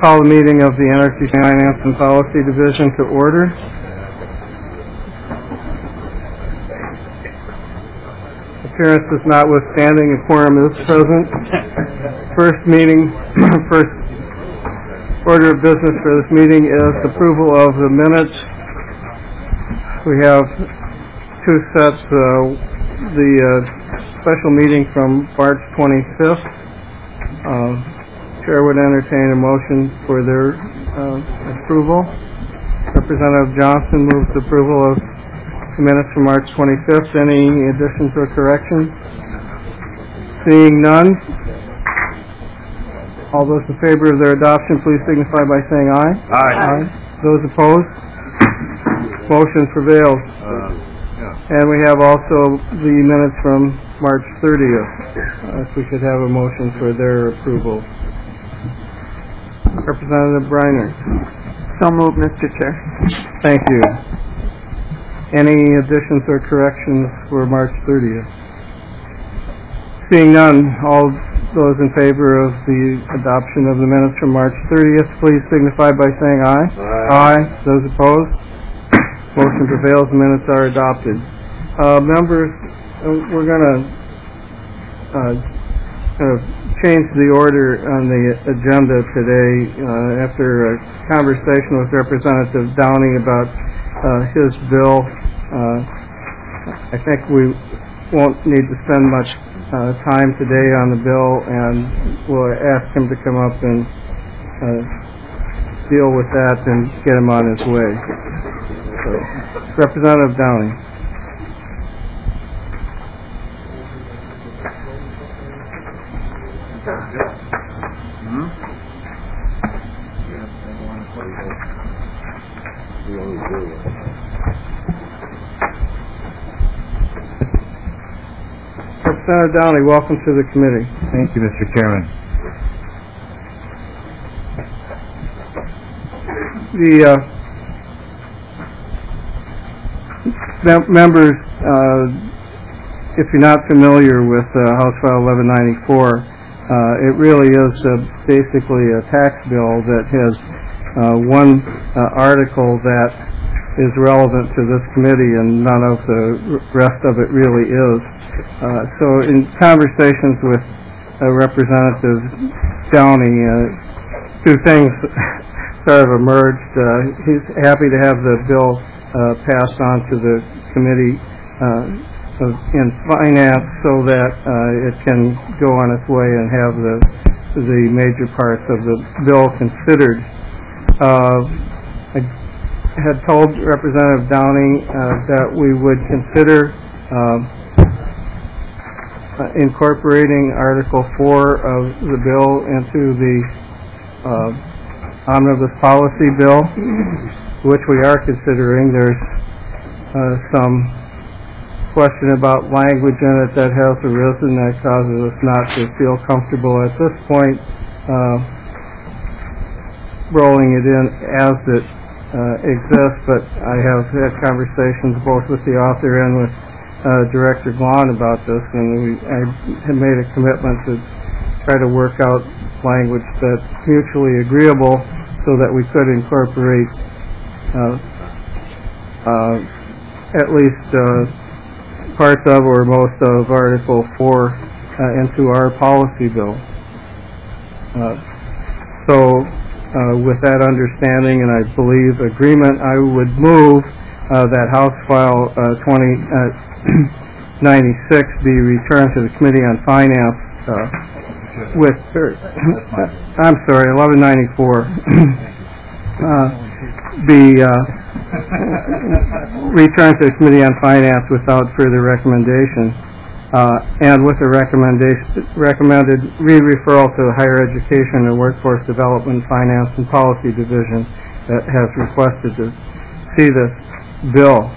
call the meeting of the Energy Finance and Policy Division to order. Appearances notwithstanding, a quorum is present. First order of business for this meeting is approval of the minutes. We have two sets. The special meeting from March 25th. Chair would entertain a motion for their approval. Representative Johnson moves approval of the minutes from March 25th. Any additions or corrections? Seeing none, all those in favor of their adoption, please signify by saying aye. Aye. Those opposed? Motion prevails. And we have also the minutes from March 30th. If we could have a motion for their approval. Representative Briner. So moved, Mr. Chair. Thank you. Any additions or corrections for March 30th? Seeing none, all those in favor of the adoption of the minutes from March 30th, please signify by saying aye. Aye. Those opposed? Motion prevails. The minutes are adopted. Members, we're going to change the order on the agenda today after a conversation with Representative Downey about his bill. I think we won't need to spend much time today on the bill, and we'll ask him to come up and deal with that and get him on his way. So, Representative Downey. Representative Downey, welcome to the committee. Thank you, Mr. Chairman. The members, if you're not familiar with House File 1194, it really is basically a tax bill that has one article that is relevant to this committee, and none of the rest of it really is. So in conversations with Representative Downey, two things sort of emerged. He's happy to have the bill passed on to the committee in finance so that it can go on its way and have the major parts of the bill considered. I had told Representative Downey that we would consider incorporating Article 4 of the bill into the Omnibus Policy Bill, which we are considering. There's some question about language in it that has arisen that causes us not to feel comfortable at this point rolling it in as it exists, but I have had conversations both with the author and with Director Glahn about this, and I have made a commitment to try to work out language that's mutually agreeable so that we could incorporate at least parts of or most of Article 4 into our policy bill. With that understanding and I believe agreement, I would move that House File 2096 be returned to the Committee on Finance with, I'm sorry, 1194 be returned to the Committee on Finance without further recommendation. And with a recommended re-referral to the Higher Education and Workforce Development, Finance and Policy Division that has requested to see this bill.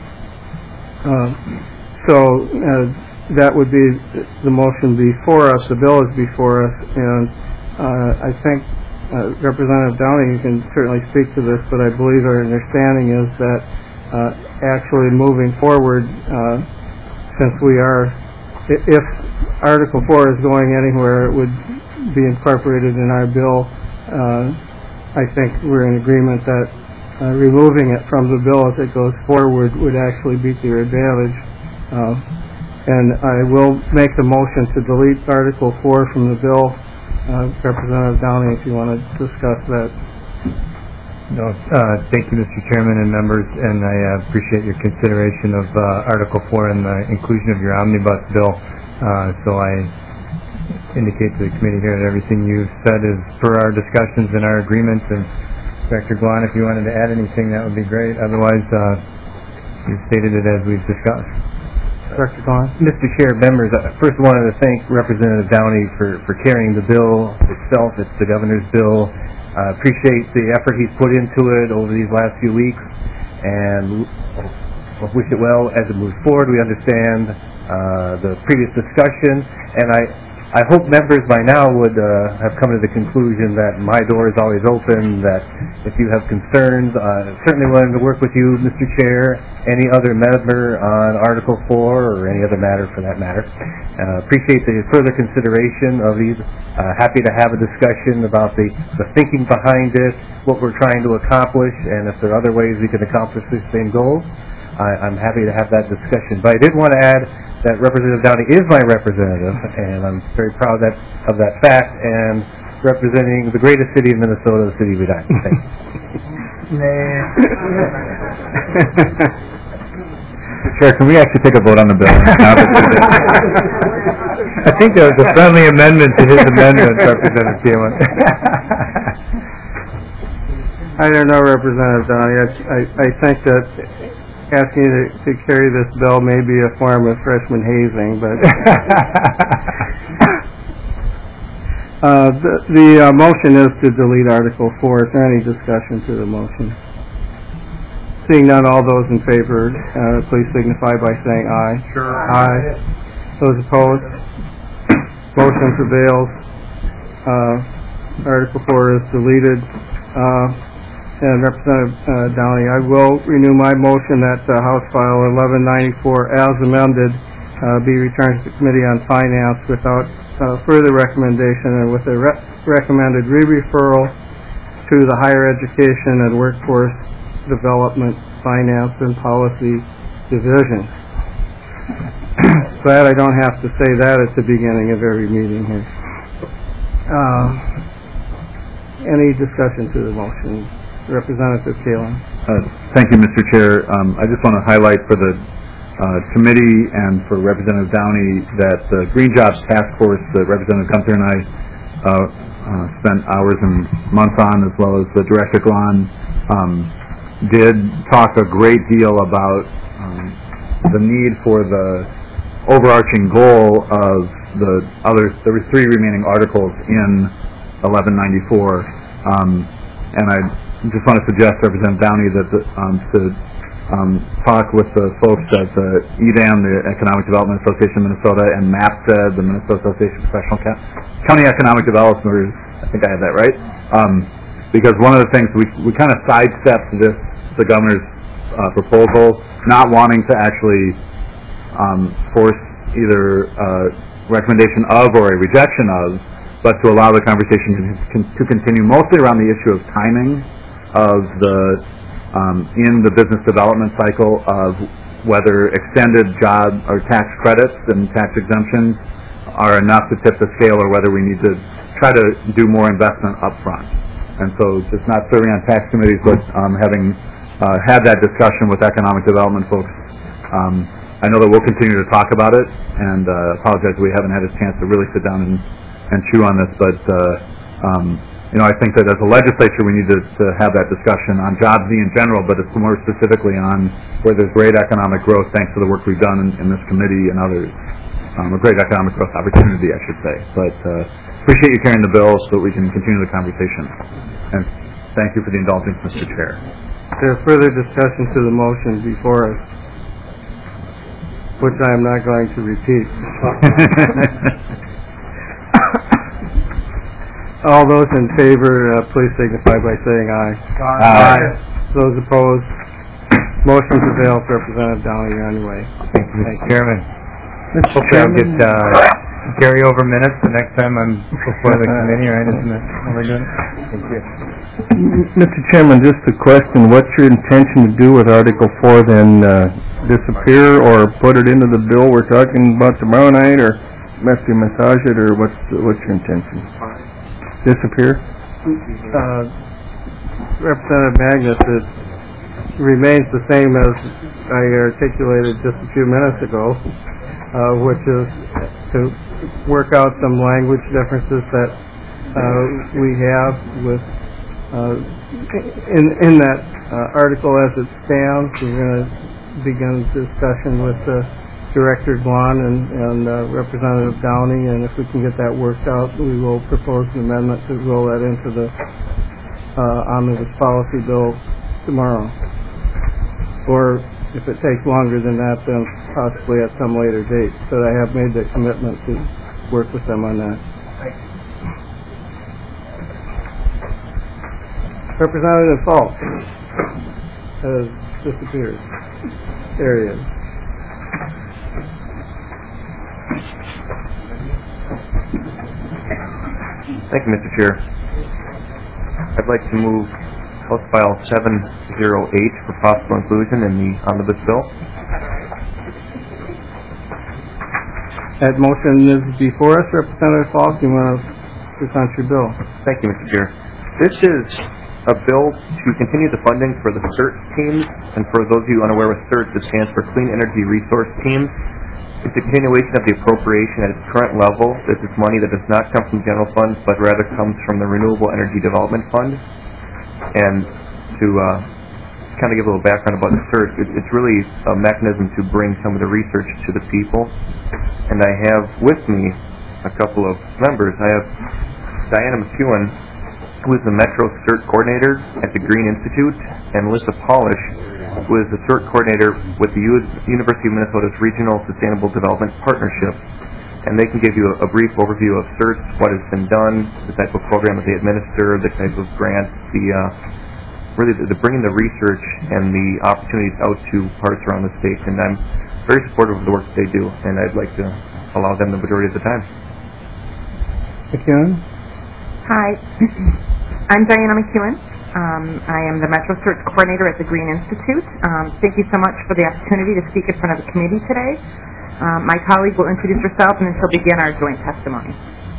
That would be the motion before us. The bill is before us, and I think Representative Downey, you can certainly speak to this, but I believe our understanding is that actually moving forward, since we are, if Article 4 is going anywhere, it would be incorporated in our bill I think we're in agreement that removing it from the bill as it goes forward would actually be to your advantage. And I will make the motion to delete Article 4 from the bill. Representative Downey, if you want to discuss that. No, thank you, Mr. Chairman and members, and I appreciate your consideration of Article 4 and the inclusion of your omnibus bill. So I indicate to the committee here that everything you said is per our discussions and our agreements. And Director Glahn, if you wanted to add anything, that would be great. Otherwise, you've stated it as we've discussed. Director Glahn? Mr. Chair, members, first I wanted to thank Representative Downey for carrying the bill itself. It's the governor's bill. Appreciate the effort he's put into it over these last few weeks, and wish it well as it moves forward. We understand the previous discussion, and I hope members by now would have come to the conclusion that my door is always open, that if you have concerns, certainly willing to work with you, Mr. Chair, any other member on Article 4 or any other matter for that matter. Appreciate the further consideration of these. Happy to have a discussion about the thinking behind it, what we're trying to accomplish, and if there are other ways we can accomplish the same goals. I'm happy to have that discussion. But I did want to add that Representative Downey is my representative, and I'm very proud of that fact, and representing the greatest city in Minnesota, the city of Edina. Thank you. Chair, can we actually take a vote on the bill? I think there was a friendly amendment to his amendment, Representative Thielen. I don't know, Representative Downey. I think that asking you to carry this bill may be a form of freshman hazing, but the motion is to delete Article 4. Is there any discussion to the motion? Seeing none, all those in favor, please signify by saying aye. Sure. Aye. Those opposed? Motion prevails. Article 4 is deleted. And Representative Downey, I will renew my motion that House File 1194 as amended be returned to the Committee on Finance without further recommendation and with a recommended re-referral to the Higher Education and Workforce Development Finance and Policy Division. Glad I don't have to say that at the beginning of every meeting here. Any discussion to the motion? Representative Thielen. Thank you, Mr. Chair. I just want to highlight for the committee and for Representative Downey that the Green Jobs Task Force that Representative Gunther and I spent hours and months on, as well as the Director Glahn, did talk a great deal about the need for the overarching goal of there were 3 remaining articles in 1194, and I just want to suggest, Representative Downey, that to talk with the folks at the EDAM, the Economic Development Association of Minnesota, and MAPTA, the Minnesota Association of Professional County Economic Developers. I think I had that right. Because one of the things we kind of sidestepped the governor's proposal, not wanting to actually force either a recommendation of or a rejection of, but to allow the conversation to continue mostly around the issue of timing of in the business development cycle of whether extended job or tax credits and tax exemptions are enough to tip the scale, or whether we need to try to do more investment up front. And so just not serving on tax committees, but having had that discussion with economic development folks, I know that we'll continue to talk about it, and apologize we haven't had a chance to really sit down and chew on this, but I think that as a legislature we need to have that discussion on Job Z in general, but it's more specifically on where there's great economic growth thanks to the work we've done in this committee and others. A great economic growth opportunity, I should say. But appreciate you carrying the bill so that we can continue the conversation. And thank you for the indulgence, Mr. Chair. Is there further discussion to the motion before us, which I am not going to repeat? All those in favor, please signify by saying aye. Aye. Those opposed, motion prevails. Representative Downey, you're on your way. Thank you, Mr. Chairman. Mr. Hopefully I'll get carry over minutes the next time I'm before the committee, right? Isn't that how we're doing? Thank you. Mr. Chairman, just a question. What's your intention to do with Article 4 then? Disappear or put it into the bill we're talking about tomorrow night, or massage it, or what's your intention? Disappear? Representative Magnus, it remains the same as I articulated just a few minutes ago, which is to work out some language differences that we have with in that article as it stands. We're going to begin discussion with Director Glahn and Representative Downey, and if we can get that worked out, we will propose an amendment to roll that into the omnibus policy bill tomorrow. Or if it takes longer than that, then possibly at some later date. But I have made the commitment to work with them on that. Representative Falk has disappeared. There he is. Thank you, Mr. Chair. I'd like to move House File 708 for possible inclusion in the omnibus bill. That motion is before us. Representative Falk, you want to present your bill? Thank you, Mr. Chair. This is a bill to continue the funding for the CERT teams, and for those of you unaware with CERT, it stands for Clean Energy Resource Teams. It's a continuation of the appropriation at its current level. This is money that does not come from general funds, but rather comes from the Renewable Energy Development Fund. And to kind of give a little background about the CERT, it's really a mechanism to bring some of the research to the people. And I have with me a couple of members. I have Diana McEwen, who is the Metro CERT Coordinator at the Green Institute, and Melissa Polish, who is the CERT Coordinator with the University of Minnesota's Regional Sustainable Development Partnership. And they can give you a brief overview of CERT, what has been done, the type of program that they administer, the type of grants, really the bringing the research and the opportunities out to parts around the state. And I'm very supportive of the work that they do, and I'd like to allow them the majority of the time. McEwen? Hi, I'm Diana McEwen. I am the Metro Search Coordinator at the Green Institute. Thank you so much for the opportunity to speak in front of the committee today. My colleague will introduce herself, and then she'll begin our joint testimony.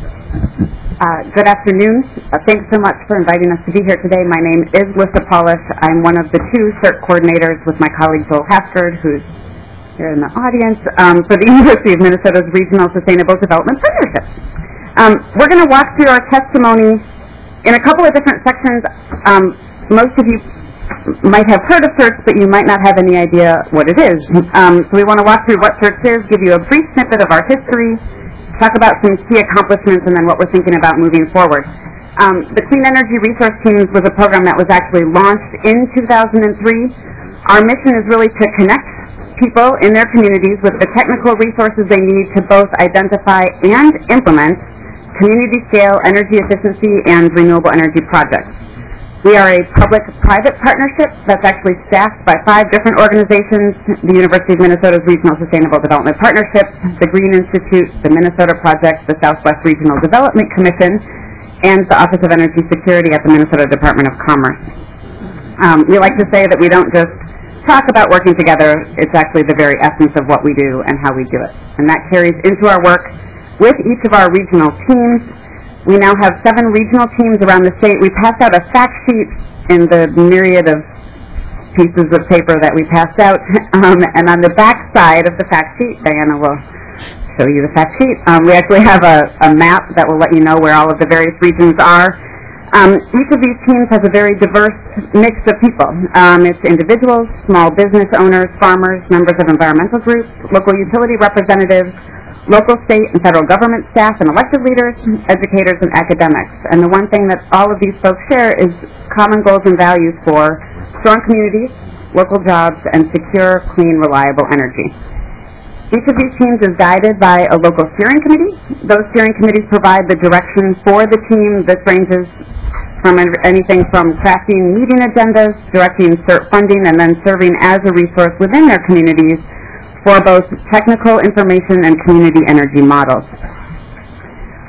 Good afternoon. Thanks so much for inviting us to be here today. My name is Melissa Polish. I'm one of the two CERT coordinators with my colleague Joel Haskard, who's here in the audience, for the University of Minnesota's Regional Sustainable Development Partnership. We're going to walk through our testimony in a couple of different sections. Most of you might have heard of CERT, but you might not have any idea what it is. So we want to walk through what CERT is, give you a brief snippet of our history, talk about some key accomplishments, and then what we're thinking about moving forward. The Clean Energy Resource Teams was a program that was actually launched in 2003. Our mission is really to connect people in their communities with the technical resources they need to both identify and implement community-scale energy efficiency and renewable energy projects. We are a public-private partnership that's actually staffed by 5 different organizations: the University of Minnesota's Regional Sustainable Development Partnership, the Green Institute, the Minnesota Project, the Southwest Regional Development Commission, and the Office of Energy Security at the Minnesota Department of Commerce. We like to say that we don't just talk about working together, it's actually the very essence of what we do and how we do it. And that carries into our work with each of our regional teams. We now have 7 regional teams around the state. We passed out a fact sheet in the myriad of pieces of paper that we passed out. And on the back side of the fact sheet, Diana will show you the fact sheet, we actually have a map that will let you know where all of the various regions are. Each of these teams has a very diverse mix of people. It's individuals, small business owners, farmers, members of environmental groups, local utility representatives, local, state, and federal government staff and elected leaders, educators, and academics. And the one thing that all of these folks share is common goals and values for strong communities, local jobs, and secure, clean, reliable energy. Each of these teams is guided by a local steering committee. Those steering committees provide the direction for the team. This ranges from anything from crafting meeting agendas, directing CERT funding, and then serving as a resource within their communities for both technical information and community energy models.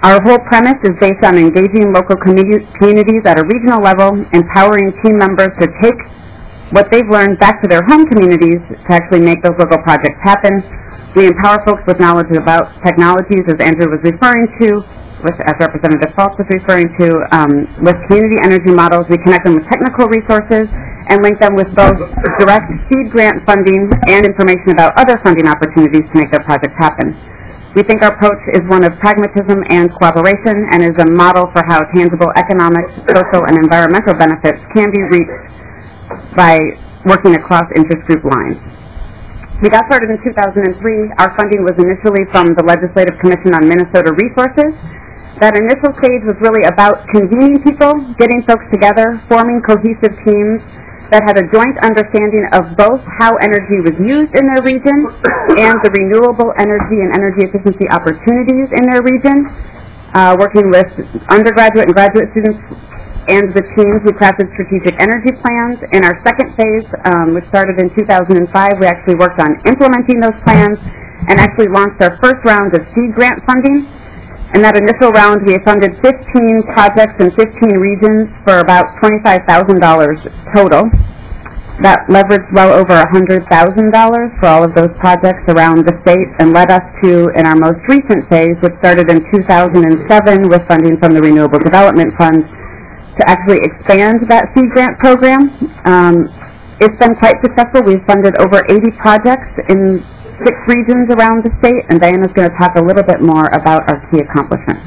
Our whole premise is based on engaging local communities at a regional level, empowering team members to take what they've learned back to their home communities to actually make those local projects happen. We empower folks with knowledge about technologies, as Andrew was referring to, as Representative Falk was referring to, with community energy models. We connect them with technical resources and link them with both direct seed grant funding and information about other funding opportunities to make their projects happen. We think our approach is one of pragmatism and cooperation and is a model for how tangible economic, social, and environmental benefits can be reached by working across interest group lines. We got started in 2003. Our funding was initially from the Legislative Commission on Minnesota Resources. That initial stage was really about convening people, getting folks together, forming cohesive teams that had a joint understanding of both how energy was used in their region and the renewable energy and energy efficiency opportunities in their region. Working with undergraduate and graduate students and the teams, we crafted strategic energy plans. In our second phase, which started in 2005, we actually worked on implementing those plans and actually launched our first round of seed grant funding. In that initial round, we funded 15 projects in 15 regions for about $25,000 total. That leveraged well over $100,000 for all of those projects around the state and led us to, in our most recent phase, which started in 2007 with funding from the Renewable Development Fund, to actually expand that seed grant program. It's been quite successful. We've funded over 80 projects in 6 regions around the state, and Diana's going to talk a little bit more about our key accomplishments.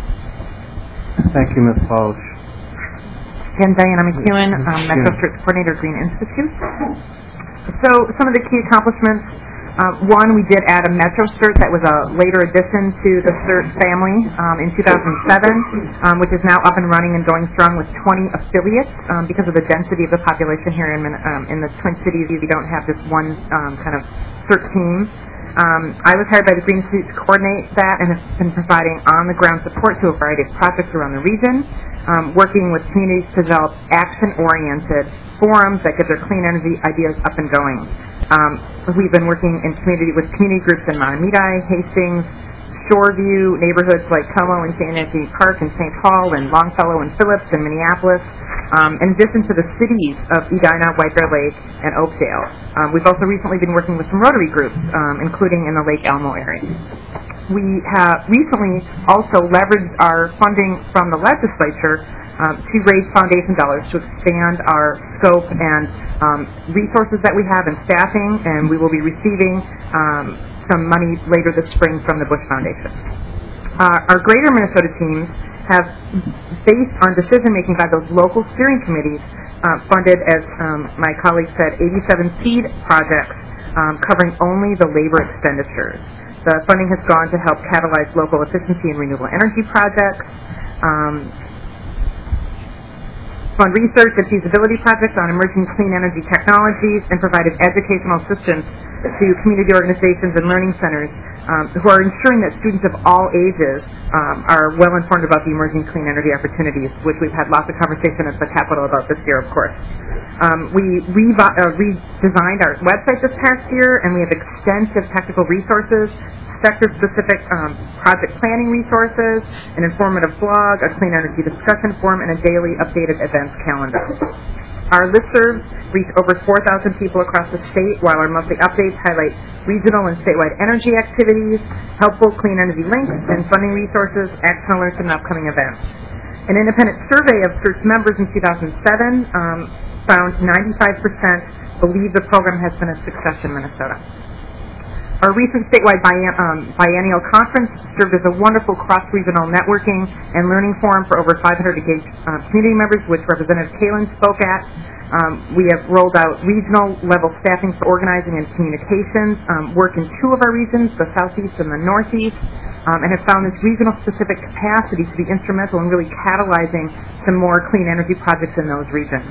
Thank you, Ms. Polish. Again, Diana McEwen, Metro Search Coordinator, Green Institute. So some of the key accomplishments, one, we did add a Metro Search that was a later addition to the Search family in 2007, which is now up and running and going strong with 20 affiliates. Because of the density of the population here in the Twin Cities, we don't have just one kind of Search team. I was hired by the Green Institute to coordinate that and have been providing on-the-ground support to a variety of projects around the region, working with communities to develop action-oriented forums that get their clean energy ideas up and going. We've been working in community with community groups in Mahtomedi, Hastings, Shoreview, neighborhoods like Como and St. Anthony Park and St. Paul and Longfellow and Phillips and Minneapolis, in addition to the cities of Edina, White Bear Lake, and Oakdale. We've also recently been working with some Rotary groups, including in the Lake Elmo area. We have recently also leveraged our funding from the legislature to raise foundation dollars to expand our scope and resources that we have and staffing, and we will be receiving some money later this spring from the Bush Foundation. Our Greater Minnesota teams have, based on decision-making by those local steering committees, funded, as my colleague said, 87 seed projects covering only the labor expenditures. The funding has gone to help catalyze local efficiency and renewable energy projects, fund research and feasibility projects on emerging clean energy technologies, and provided educational assistance to community organizations and learning centers who are ensuring that students of all ages are well informed about the emerging clean energy opportunities, which we've had lots of conversation at the Capitol about this year, of course. We redesigned our website this past year, and we have extensive technical resources, sector-specific project planning resources, an informative blog, a clean energy discussion forum, and a daily updated events calendar. Our listservs reach over 4,000 people across the state, while our monthly updates highlight regional and statewide energy activities, helpful clean energy links, and funding resources, action alerts, and upcoming events. An independent survey of Search members in 2007 found 95% believe the program has been a success in Minnesota. Our recent statewide biennial conference served as a wonderful cross-regional networking and learning forum for over 500 engaged community members, which Representative Kalin spoke at. We have rolled out regional-level staffing for organizing and communications, work in 2 of our regions, the Southeast and the Northeast, and have found this regional-specific capacity to be instrumental in really catalyzing some more clean energy projects in those regions.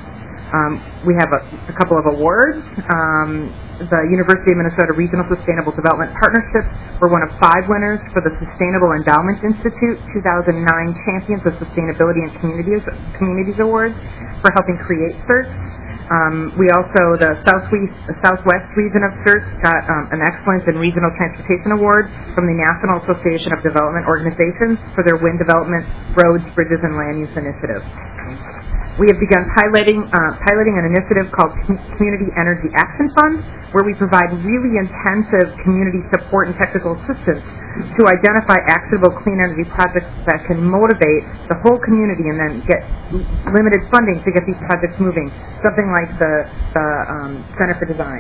We have a couple of awards. The University of Minnesota Regional Sustainable Development Partnership were one of 5 winners for the Sustainable Endowment Institute 2009 Champions of Sustainability and Communities Awards for helping create CERT. We also, the Southwest region of CERT got an Excellence in Regional Transportation Award from the National Association of Development Organizations for their wind development, roads, bridges, and land use initiatives. We have begun piloting an initiative called Community Energy Action Fund, where we provide really intensive community support and technical assistance to identify actionable clean energy projects that can motivate the whole community and then get limited funding to get these projects moving, something like the Center for Design.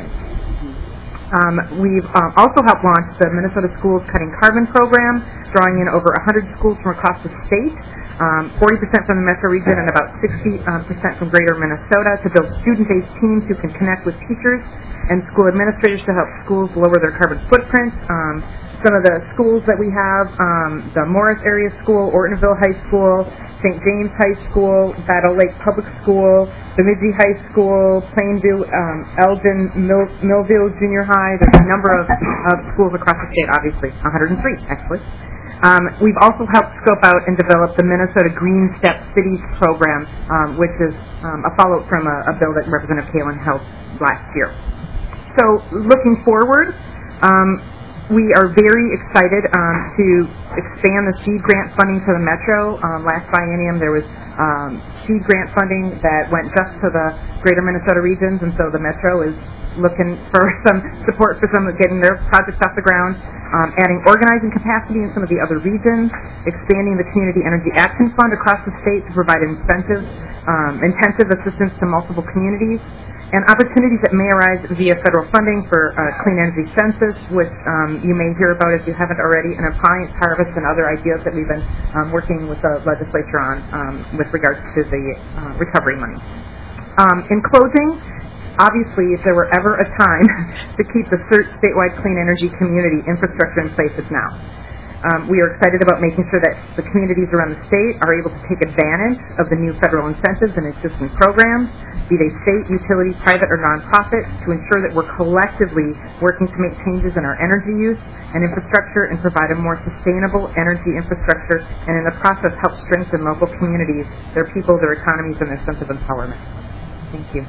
We've also helped launch the Minnesota Schools Cutting Carbon program, drawing in over 100 schools from across the state, 40% from the metro region and about 60% from greater Minnesota, to build student-based teams who can connect with teachers and school administrators to help schools lower their carbon footprint. Some of the schools that we have, the Morris Area School, Ortonville High School, St. James High School, Battle Lake Public School, Bemidji High School, Plainview, Elgin, Millville Junior High. There's a number of schools across the state, obviously, 103 actually. We've also helped scope out and develop the Minnesota Green Step Cities program, which is a follow-up from a bill that Representative Kalin held last year. So looking forward, we are very excited to expand the SEED grant funding to the Metro. Last biennium there was SEED grant funding that went just to the greater Minnesota regions, and so the Metro is looking for some support for some of getting their projects off the ground, adding organizing capacity in some of the other regions, expanding the Community Energy Action Fund across the state to provide intensive assistance to multiple communities, and opportunities that may arise via federal funding for clean energy census, which you may hear about if you haven't already, and appliance harvest and other ideas that we've been working with the legislature on with regards to the recovery money. In closing, obviously, if there were ever a time to keep the CERT statewide clean energy community infrastructure in place, it's now. We are excited about making sure that the communities around the state are able to take advantage of the new federal incentives and existing programs, be they state, utility, private, or nonprofit, to ensure that we're collectively working to make changes in our energy use and infrastructure and provide a more sustainable energy infrastructure, and in the process help strengthen local communities, their people, their economies, and their sense of empowerment. Thank you.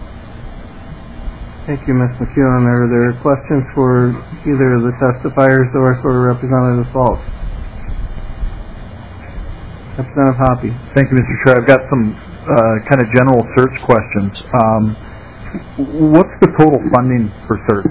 Thank you, Ms. McEwen. Are there questions for either of the testifiers or for Representative Falk? Representative Hoppe. Thank you, Mr. Chair. I've got some kind of general search questions. What's the total funding for CERT?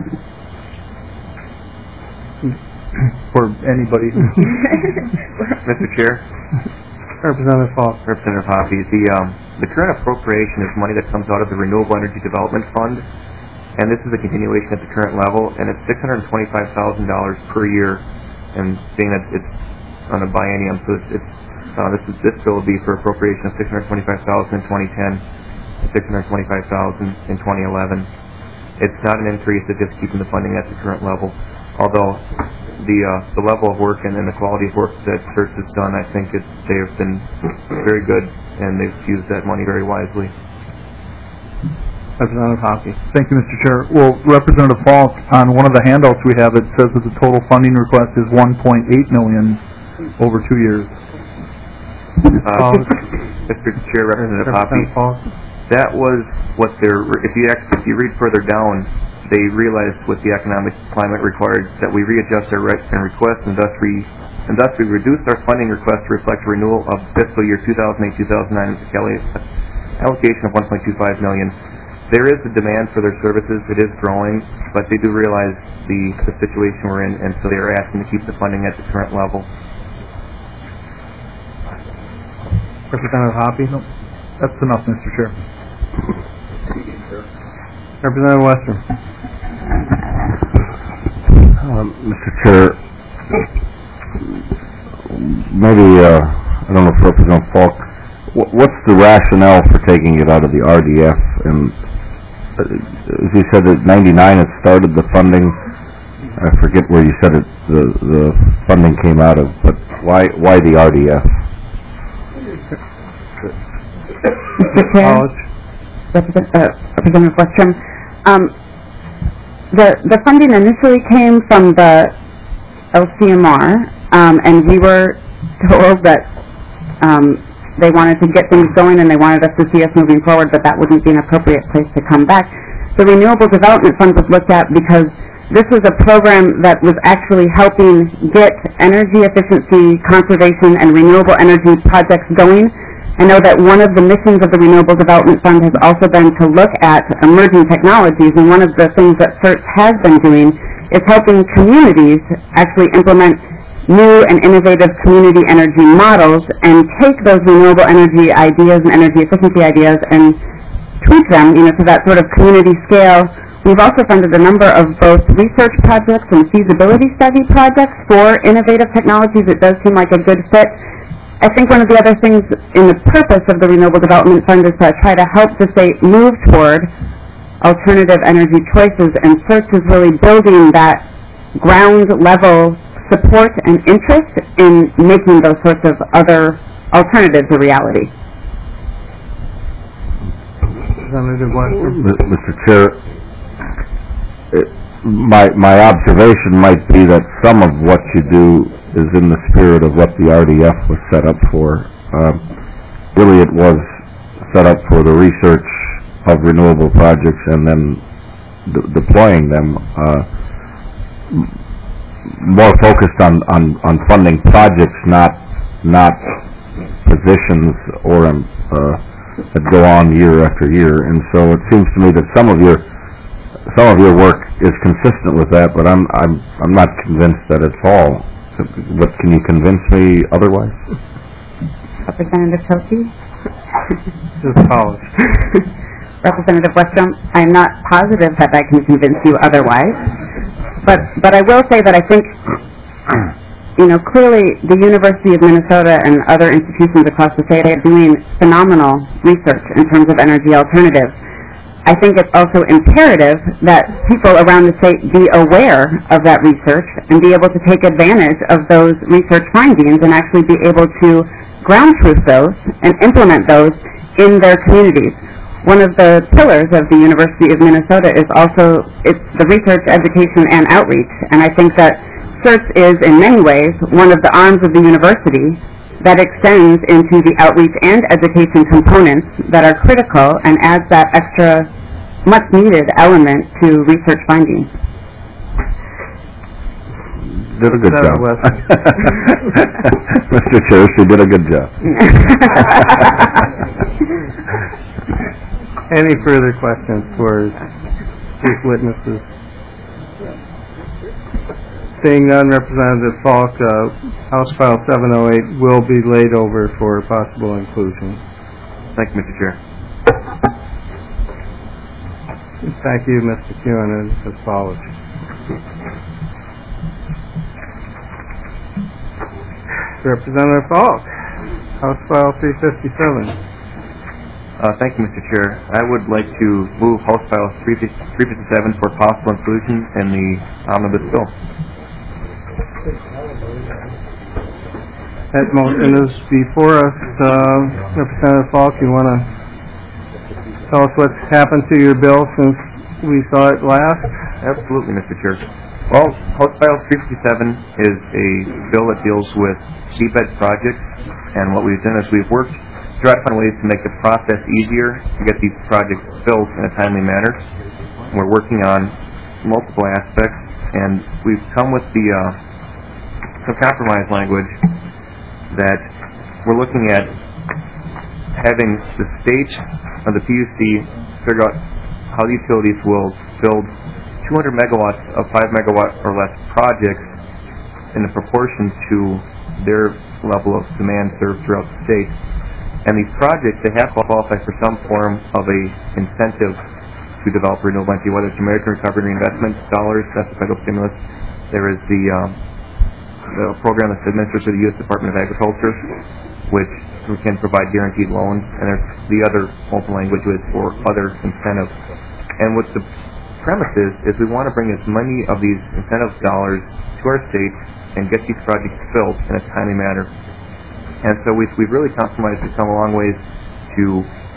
For anybody? Mr. Chair. Representative Falk. Representative Hoppe. The current appropriation is money that comes out of the Renewable Energy Development Fund, and this is a continuation at the current level, and it's $625,000 per year, and being that it's on a biennium, so this bill will be for appropriation of $625,000 in 2010 and $625,000 in 2011. It's not an increase, it's just keeping the funding at the current level, although the level of work and the quality of work that CERT has done, I think they have been very good, and they've used that money very wisely. Representative Hoppe. Thank you, Mr. Chair. Well, Representative Falk, on one of the handouts we have, it says that the total funding request is $1.8 million over 2 years. Mr. Chair, Representative Hoppe, that was what if you read further down, they realized with the economic climate required that we readjust our request, and thus we reduced our funding request to reflect renewal of fiscal year 2008-2009 allocation of $1.25 million. There is a demand for their services. It is growing, but they do realize the situation we're in, and so they are asking to keep the funding at the current level. Representative Hoppe? No, that's enough, Mr. Chair. Representative Western. Mr. Chair, maybe, I don't know if Representative Falk, what's the rationale for taking it out of the RDF? And as you said, at 99 it started the funding. I forget where you said it, the funding came out of, but why the RDF? Mr. Chair? Representative Westrom. The funding initially came from the LCMR, and we were told that they wanted to get things going and they wanted us to see us moving forward, but that wouldn't be an appropriate place to come back. The Renewable Development Fund was looked at because this was a program that was actually helping get energy efficiency, conservation, and renewable energy projects going. I know that one of the missions of the Renewable Development Fund has also been to look at emerging technologies, and one of the things that CERT has been doing is helping communities actually implement new and innovative community energy models and take those renewable energy ideas and energy efficiency ideas and tweak them, to that sort of community scale. We've also funded a number of both research projects and feasibility study projects for innovative technologies. It does seem like a good fit. I think one of the other things in the purpose of the Renewable Development Fund is to try to help the state move toward alternative energy choices, and CERT is really building that ground level support and interest in making those sorts of other alternatives a reality. Mr. Chair, my observation might be that some of what you do is in the spirit of what the RDF was set up for. Really, it was set up for the research of renewable projects and then deploying them. More focused on funding projects, not positions or that go on year after year. And so it seems to me that some of your work is consistent with that, but I'm not convinced that it's all. But can you convince me otherwise? Representative Toki? Representative Westrom, I'm not positive that I can convince you otherwise, but I will say that I think, clearly the University of Minnesota and other institutions across the state are doing phenomenal research in terms of energy alternatives. I think it's also imperative that people around the state be aware of that research and be able to take advantage of those research findings and actually be able to ground truth those and implement those in their communities. One of the pillars of the University of Minnesota is also the research, education, and outreach, and I think that CERT is in many ways one of the arms of the university that extends into the outreach and education components that are critical and adds that extra much needed element to research findings. Did a good job. Mr. Chair, she did a good job. Any further questions for these witnesses? Seeing none, Representative Falk, House File 708 will be laid over for possible inclusion. Thank you, Mr. Chair. Thank you, Mr. Kuhn and Ms. Polish. Representative Falk, House File 357. Thank you, Mr. Chair. I would like to move House File 357 for possible inclusion in the omnibus bill. That motion is before us. Representative Falk, you want to tell us what's happened to your bill since we saw it last? Absolutely, Mr. Chair. Well, House File 357 is a bill that deals with seabed projects, and what we've done is we've worked to try to find ways to make the process easier to get these projects built in a timely manner. And we're working on multiple aspects, and we've come with some compromise language that we're looking at having the state of the PUC figure out how the utilities will build 200 megawatts of 5 megawatt or less projects in proportion to their level of demand served throughout the state. And these projects, they have to qualify for some form of a incentive to develop renewable energy, whether it's American Recovery and Reinvestment dollars, that's the federal stimulus. There is the program that's administered through the U.S. Department of Agriculture, which can provide guaranteed loans, and there's the other open language is for other incentives. And what the premise is we want to bring as many of these incentive dollars to our state and get these projects built in a timely manner. And so we've really compromised and come a long ways to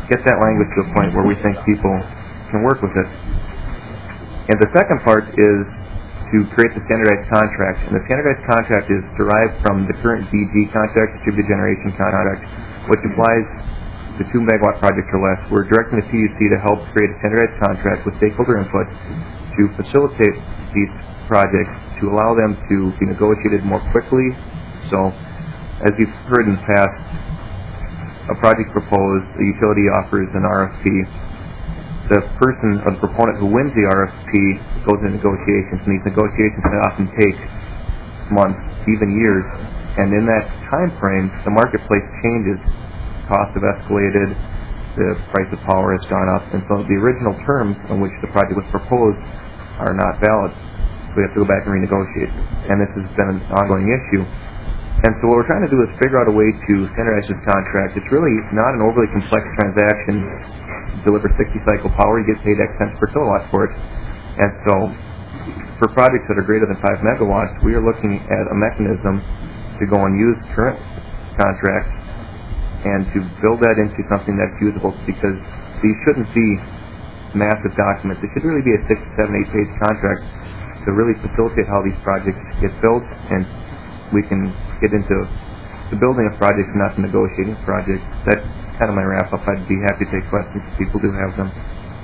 get that language to a point where we think people can work with it. And the second part is to create the standardized contract. And the standardized contract is derived from the current DG contract, distributed generation contract, which applies to 2 megawatt projects or less. We're directing the PUC to help create a standardized contract with stakeholder input to facilitate these projects, to allow them to be negotiated more quickly. So, as you've heard in the past, a project proposed, the utility offers an RFP. The person or the proponent who wins the RFP goes into negotiations, and these negotiations can often take months, even years. And in that time frame, the marketplace changes. Costs have escalated, the price of power has gone up, and so the original terms on which the project was proposed are not valid. So we have to go back and renegotiate. And this has been an ongoing issue. And so what we're trying to do is figure out a way to standardize this contract. It's really not an overly complex transaction. Deliver 60 cycle power, you get paid X cents per kilowatt for it. And so for projects that are greater than 5 megawatts, we are looking at a mechanism to go and use current contracts and to build that into something that's usable, because these shouldn't be massive documents. It should really be a 6, 7, 8 page contract to really facilitate how these projects get built, and we can get into the building of projects and not the negotiating of projects. That's kind of my wrap-up. I'd be happy to take questions if people do have them.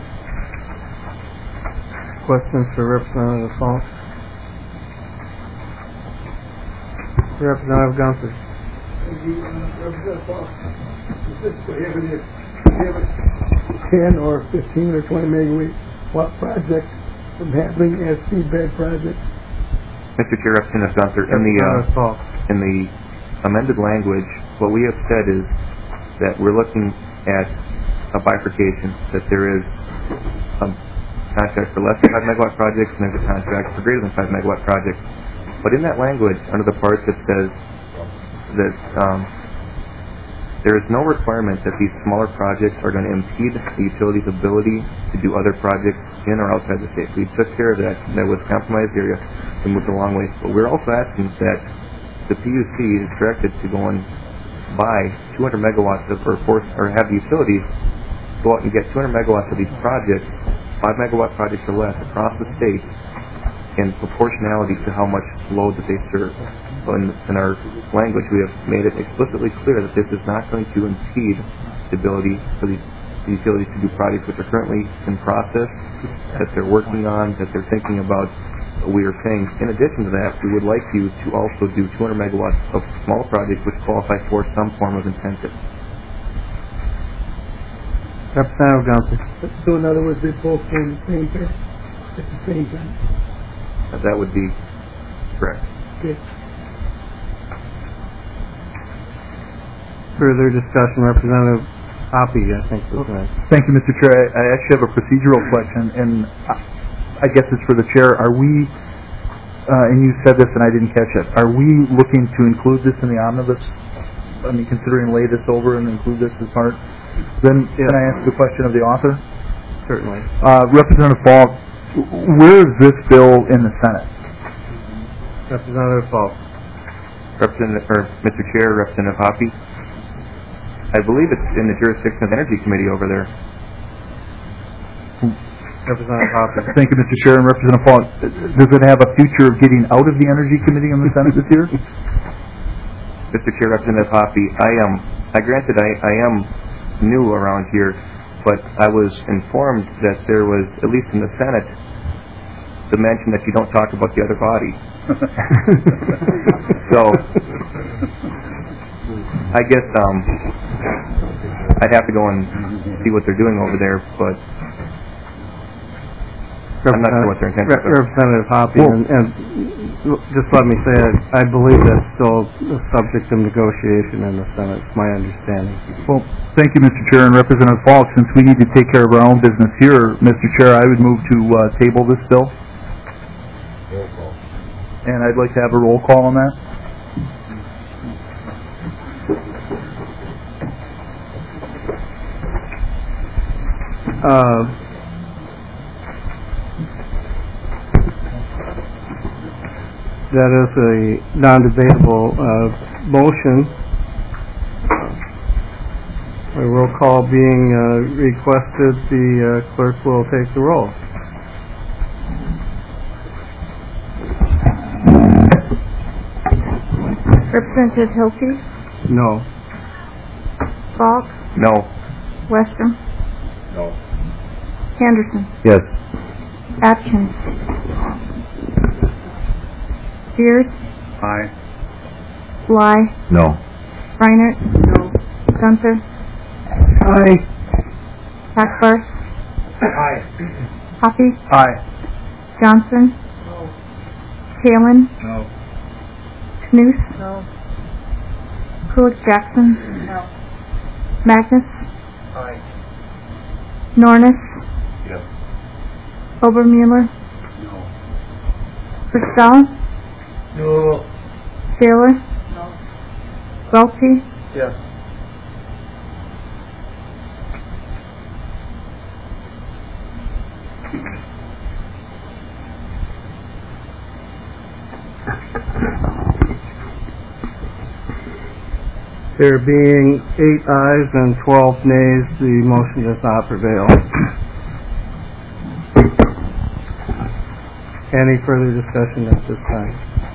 Questions for Representative Falk? Representative Gunther. Representative Falk, is this prohibited? Do you have a 10 or 15 or 20 megawatt project from happening as seedbed projects? Mr. Chair, Representative Gunther, in the amended language, what we have said is that we're looking at a bifurcation, that there is a contract for less than 5 megawatt projects and there's a contract for greater than 5 megawatt projects. But in that language, under the part that says that there is no requirement that these smaller projects are going to impede the utility's ability to do other projects in or outside the state. We took care of that. That was a compromised area. We moved a long way. But we're also asking that the PUC is directed to go and buy 200 megawatts of, or have the utilities go out and get 200 megawatts of these projects, 5 megawatt projects or less, across the state in proportionality to how much load that they serve. So in our language, we have made it explicitly clear that this is not going to impede the ability for the utilities to do projects which are currently in process, that they're working on, that they're thinking about. We are saying, in addition to that, we would like you to also do 200 megawatts of small projects which qualify for some form of incentive. Representative Gunther. So in other words, they both came the same thing at the same time? That would be correct. Okay. Further discussion, Representative Hoppe, I think. Thank you, Mr. Chair. I actually have a procedural question, and I guess it's for the chair. Are we, and you said this and I didn't catch it, are we looking to include this in the omnibus? I mean, considering lay this over and include this as part? Then can I ask the question of the author? Certainly. Representative Falk, where is this bill in the Senate? Representative Falk. Mr. Chair, Representative Hoppe, I believe it's in the jurisdiction of the Energy Committee over there. Representative Hoppe. Thank you, Mr. Chair. And Representative Falk, does it have a future of getting out of the Energy Committee in the Senate this year? Mr. Chair, Representative Hoppe, granted I am new around here, but I was informed that there was, at least in the Senate, the mention that you don't talk about the other body. So, I guess I'd have to go and see what they're doing over there, but I'm not sure what their intentions are. Representative Hoppe, and just let me say it, I believe that's still a subject of negotiation in the Senate. It's my understanding. Well, thank you, Mr. Chair. And Representative Falk, since we need to take care of our own business here, Mr. Chair, I would move to table this bill. Roll call. And I'd like to have a roll call on that. That is a non-debatable motion. A roll call being requested, the clerk will take the roll. Representative Hilty, No. Falk, No. Westrom, No. Henderson, Yes. Atkins, Beard, Aye. Bly, No. Reinert, Gunther, Aye. Hackbarth, Aye. Hoppy, Aye. Johnson, Kalen, No. Knus, Kulik Jackson, Magnus, Aye. Nornis, Yes. Obermueller, Christel, No. Taylor, Welty, Yes. There being 8 ayes and 12 nays, the motion does not prevail. Any further discussion at this time?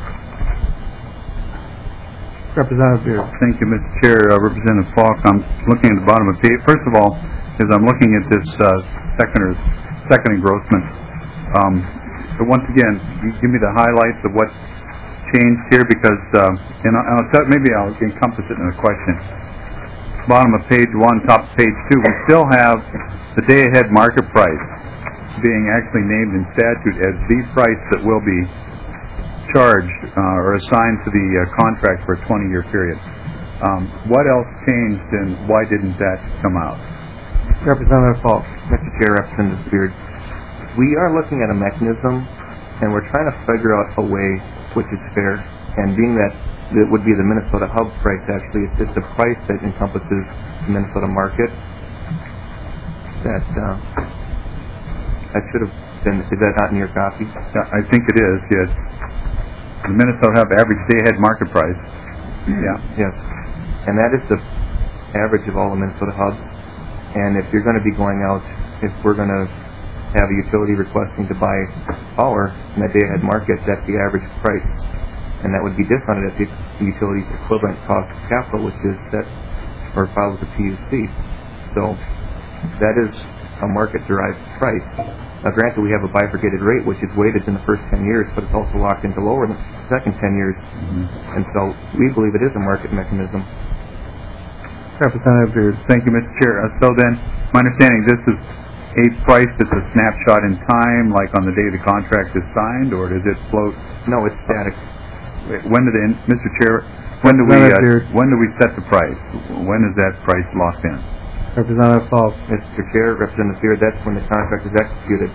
Representative Beard. Thank you, Mr. Chair. Representative Falk, I'm looking at the bottom of the page. First of all, as I'm looking at this second engrossment, so once again, you give me the highlights of what changed here, because maybe I'll encompass it in a question. Bottom of page 1, top of page 2, we still have the day-ahead market price being actually named in statute as the price that will be charged or assigned to the contract for a 20-year period. What else changed, and why didn't that come out? Representative Falk. Mr. Chair, Representative Beard, we are looking at a mechanism, and we're trying to figure out a way which is fair, and being that it would be the Minnesota hub price, actually, it's the price that encompasses the Minnesota market. That should have been, is that not in your copy? I think it is, yes. The Minnesota Hub average day-ahead market price. Yeah. Yes. And that is the average of all the Minnesota hubs. And if you're going to be going out, if we're going to have a utility requesting to buy power in that day-ahead market, that's the average price. And that would be discounted at the utility's equivalent cost of capital, which is set or filed with the PUC. So that is a market-derived price. Now, granted, we have a bifurcated rate, which is weighted in the first 10 years, but it's also locked into lower in the second 10 years. And so we believe it is a market mechanism. Representative Beard. Thank you, Mr. Chair. So then, my understanding, this is a price that's a snapshot in time, like on the day the contract is signed, or does it float? No, it's static. When did Mr. Chair, when do we set the price? When is that price locked in? Representative Falk. Mr. Chair, Representative Beard, that's when the contract is executed.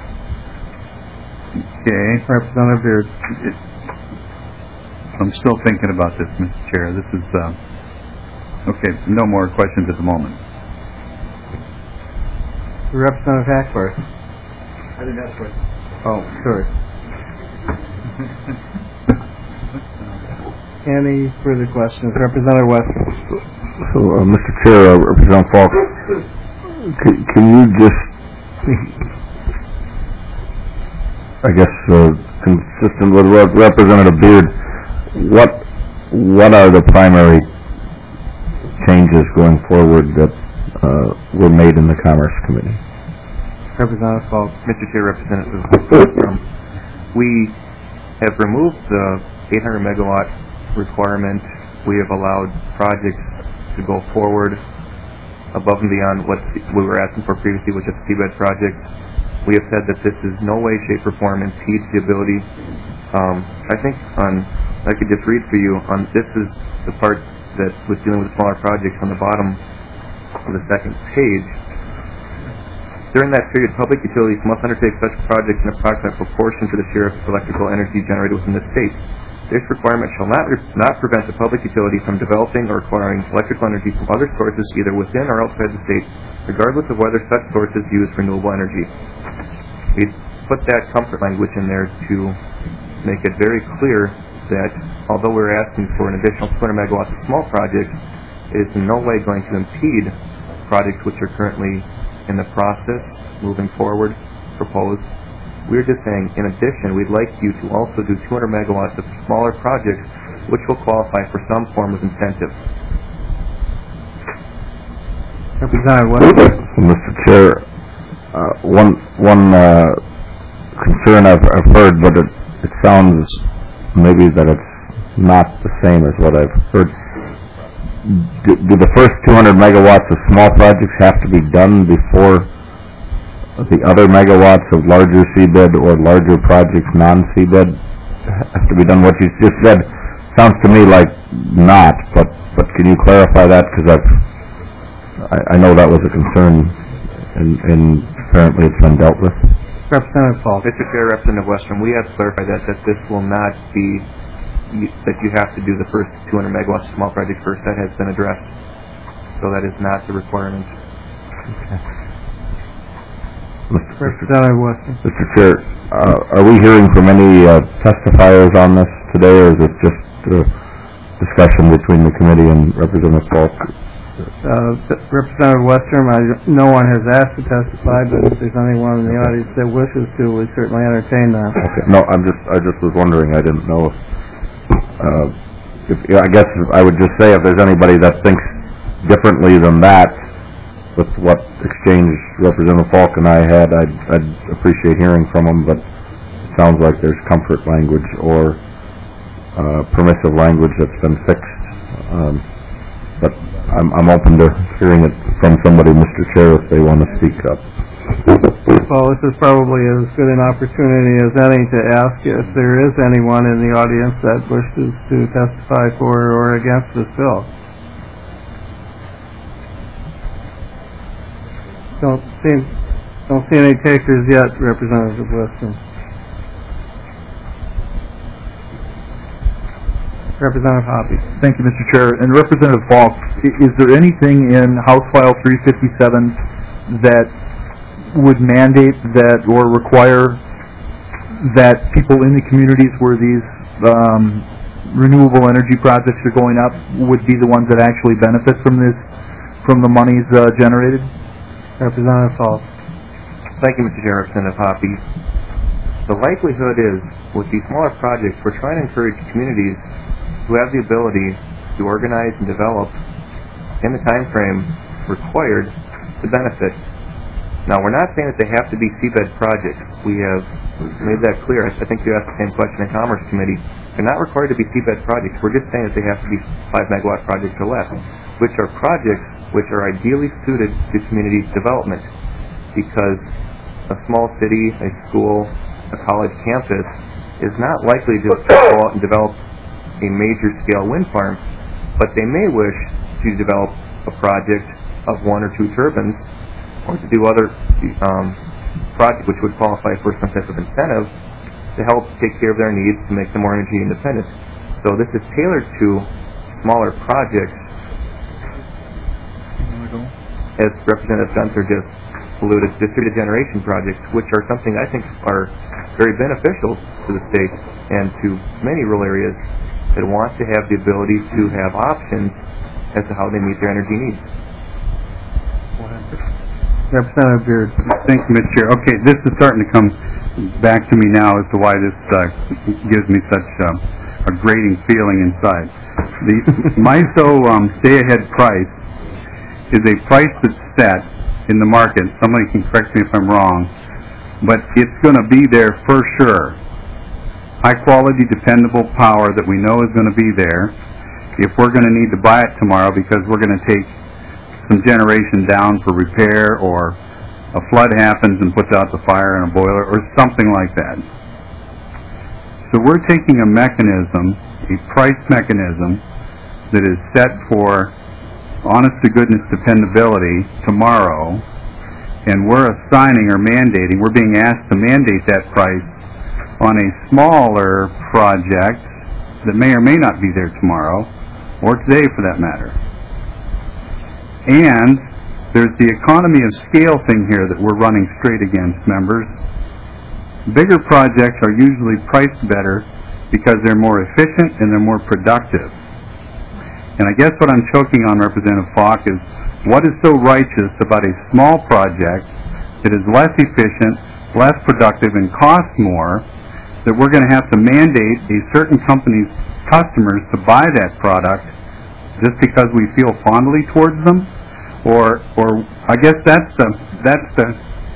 Okay. Representative Beard. I'm still thinking about this, Mr. Chair. This is, okay, no more questions at the moment. Representative Hackworth. I think that's right. Oh, sorry. Any further questions? Representative Western. So, Mr. Chair, Representative Falk, can you just, I guess, consistent with Representative Beard, what are the primary changes going forward that were made in the Commerce Committee? Representative Falk. Mr. Chair, Representative we have removed the 800 megawatt requirement. We have allowed projects to go forward above and beyond what we were asking for previously, which is the seabed project. We have said that this is no way, shape, or form impedes the ability. I think I could just read for you on, this is the part that was dealing with smaller projects on the bottom of the second page. During that period, public utilities must undertake such projects in approximate proportion to the share of electrical energy generated within the state. This requirement shall not prevent the public utility from developing or acquiring electrical energy from other sources either within or outside the state, regardless of whether such sources use renewable energy. We put that comfort language in there to make it very clear that although we're asking for an additional 200 megawatts of small projects, it is in no way going to impede projects which are currently in the process, moving forward, proposed. We're just saying, in addition, we'd like you to also do 200 megawatts of smaller projects which will qualify for some form of incentive. Representative Western. Mr. Chair, one concern I've heard, but it sounds maybe that it's not the same as what I've heard. Do the first 200 megawatts of small projects have to be done before the other megawatts of larger seabed or larger projects non-seabed have to be done? What you just said sounds to me like not, but can you clarify that? Because I know that was a concern, and apparently it's been dealt with. Representative Falk. Mr. Chair, Representative Western, we have clarified that this will not be that you have to do the first 200 megawatts of small project first. That has been addressed, so that is not the requirement. Okay. Representative Western. Mr. Chair, are we hearing from any testifiers on this today, or is it just discussion between the committee and Representative Falk? Representative Western, no one has asked to testify, but if there's anyone in the audience that wishes to, we certainly entertain that. Okay. No, I just was wondering. I didn't know if I guess I would just say if there's anybody that thinks differently than that with what exchange Representative Falk and I had, I'd appreciate hearing from them, but it sounds like there's comfort language or permissive language that's been fixed. But I'm open to hearing it from somebody, Mr. Chair, if they want to speak up. Well, this is probably as good an opportunity as any to ask if there is anyone in the audience that wishes to testify for or against this bill. Don't see any takers yet, Representative Weston. Representative Hoppe. Thank you, Mr. Chair. And Representative Falk, is there anything in House File 357 that would mandate that or require that people in the communities where these renewable energy projects are going up would be the ones that actually benefit from the monies generated? Representative Falk. Thank you, Mr. Chair, Representative Hoppe. The likelihood is, with these smaller projects, we're trying to encourage communities who have the ability to organize and develop in the time frame required to benefit. Now, we're not saying that they have to be seabed projects. We have made that clear. I think you asked the same question in Commerce Committee. They're not required to be seabed projects. We're just saying that they have to be 5 megawatt projects or less, which are projects which are ideally suited to community development, because a small city, a school, a college campus is not likely to go out and develop a major scale wind farm, but they may wish to develop a project of 1 or 2 turbines, or to do other projects which would qualify for some type of incentive to help take care of their needs to make them more energy independent. So this is tailored to smaller projects, as Representative Gunther just alluded, distributed generation projects, which are something I think are very beneficial to the state and to many rural areas that want to have the ability to have options as to how they meet their energy needs. Representative Beard. Thank you, Mr. Chair. Okay, this is starting to come back to me now as to why this gives me such a grating feeling inside. The MISO stay-ahead price is a price that's set in the market. Somebody can correct me if I'm wrong, but it's going to be there for sure. High-quality, dependable power that we know is going to be there. If we're going to need to buy it tomorrow because we're going to take some generation down for repair, or a flood happens and puts out the fire in a boiler, or something like that. So we're taking a mechanism, a price mechanism, that is set for honest-to-goodness dependability tomorrow, and we're assigning or mandating, we're being asked to mandate that price on a smaller project that may or may not be there tomorrow, or today for that matter. And there's the economy of scale thing here that we're running straight against, members. Bigger projects are usually priced better because they're more efficient and they're more productive. And I guess what I'm choking on, Representative Falk, is what is so righteous about a small project that is less efficient, less productive, and costs more, that we're going to have to mandate a certain company's customers to buy that product just because we feel fondly towards them? Or I guess that's the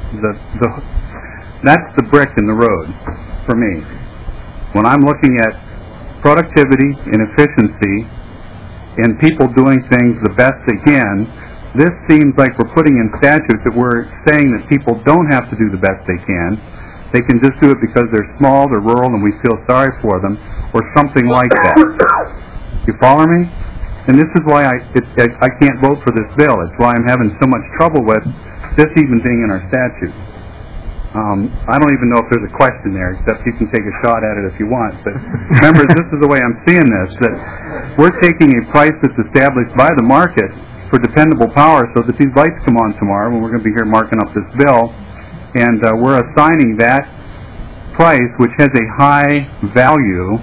brick in the road for me. When I'm looking at productivity and efficiency and people doing things the best they can, this seems like we're putting in statutes that we're saying that people don't have to do the best they can. They can just do it because they're small, they're rural, and we feel sorry for them, or something like that. You follow me? And this is why I can't vote for this bill. It's why I'm having so much trouble with this even being in our statute. I don't even know if there's a question there, except you can take a shot at it if you want. But remember, this is the way I'm seeing this, that we're taking a price that's established by the market for dependable power so that these lights come on tomorrow when we're going to be here marking up this bill, and we're assigning that price, which has a high value,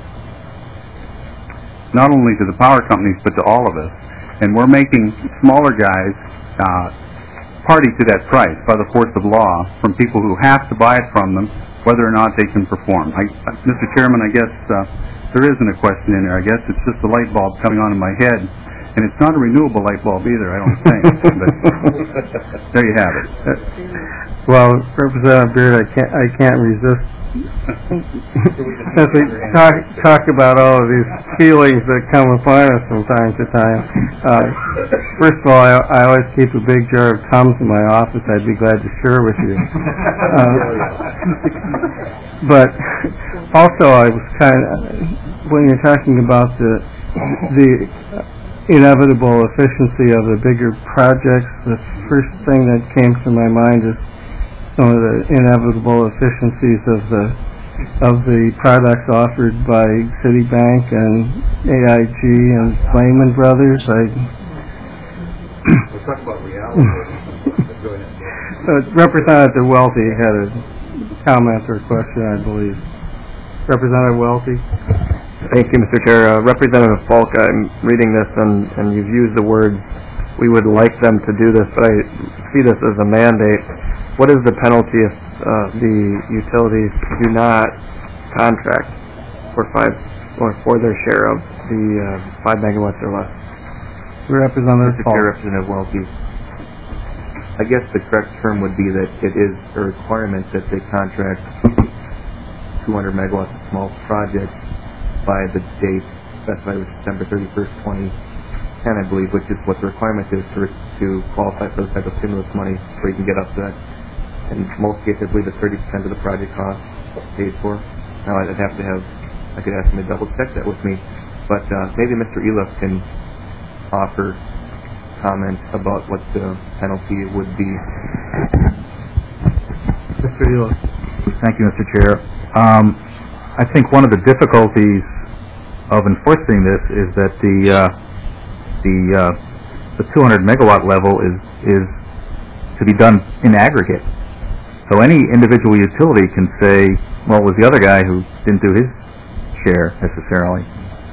not only to the power companies, but to all of us. And we're making smaller guys party to that price by the force of law from people who have to buy it from them, whether or not they can perform. Mr. Chairman, I guess there isn't a question in there. I guess it's just a light bulb coming on in my head. And it's not a renewable light bulb either, I don't think. But there you have it. Well, Representative Beard, I can't resist. As we talk about all of these feelings that come upon us from time to time. First of all, I always keep a big jar of Tums in my office. I'd be glad to share with you. But also, I was when you're talking about the inevitable efficiency of the bigger projects, the first thing that came to my mind is some of the inevitable efficiencies of the products offered by Citibank and AIG and Lehman Brothers. We're talking about reality. Go ahead. Representative Welty had a comment or question, I believe. Representative Welty. Thank you, Mr. Chair. Representative Falk, I'm reading this, and you've used the word, we would like them to do this, but I see this as a mandate. What is the penalty if the utilities do not contract for their share of the 5 megawatts or less? Representative Mr. Falk. Chair, Representative Welke, I guess the correct term would be that it is a requirement that they contract 200 megawatts of small projects by the date specified, which is December 31st, 2010, I believe, which is what the requirement is to qualify for the type of stimulus money where you can get up to that. In most cases, I believe it's 30% of the project cost paid for. Now, I could ask him to double check that with me, but maybe Mr. Eliff can offer comment about what the penalty would be. Mr. Eliff. Thank you, Mr. Chair. I think one of the difficulties of enforcing this is that the 200 megawatt level is to be done in aggregate. So any individual utility can say, well, it was the other guy who didn't do his share necessarily.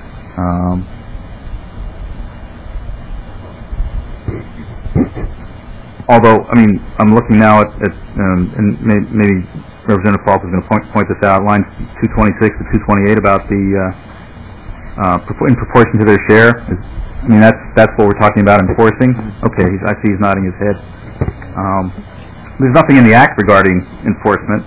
Although, I mean, I'm looking now at and maybe Representative Falk is going to point this out, lines 226 to 228 about the in proportion to their share. I mean, that's what we're talking about enforcing. Okay, I see he's nodding his head. There's nothing in the Act regarding enforcement.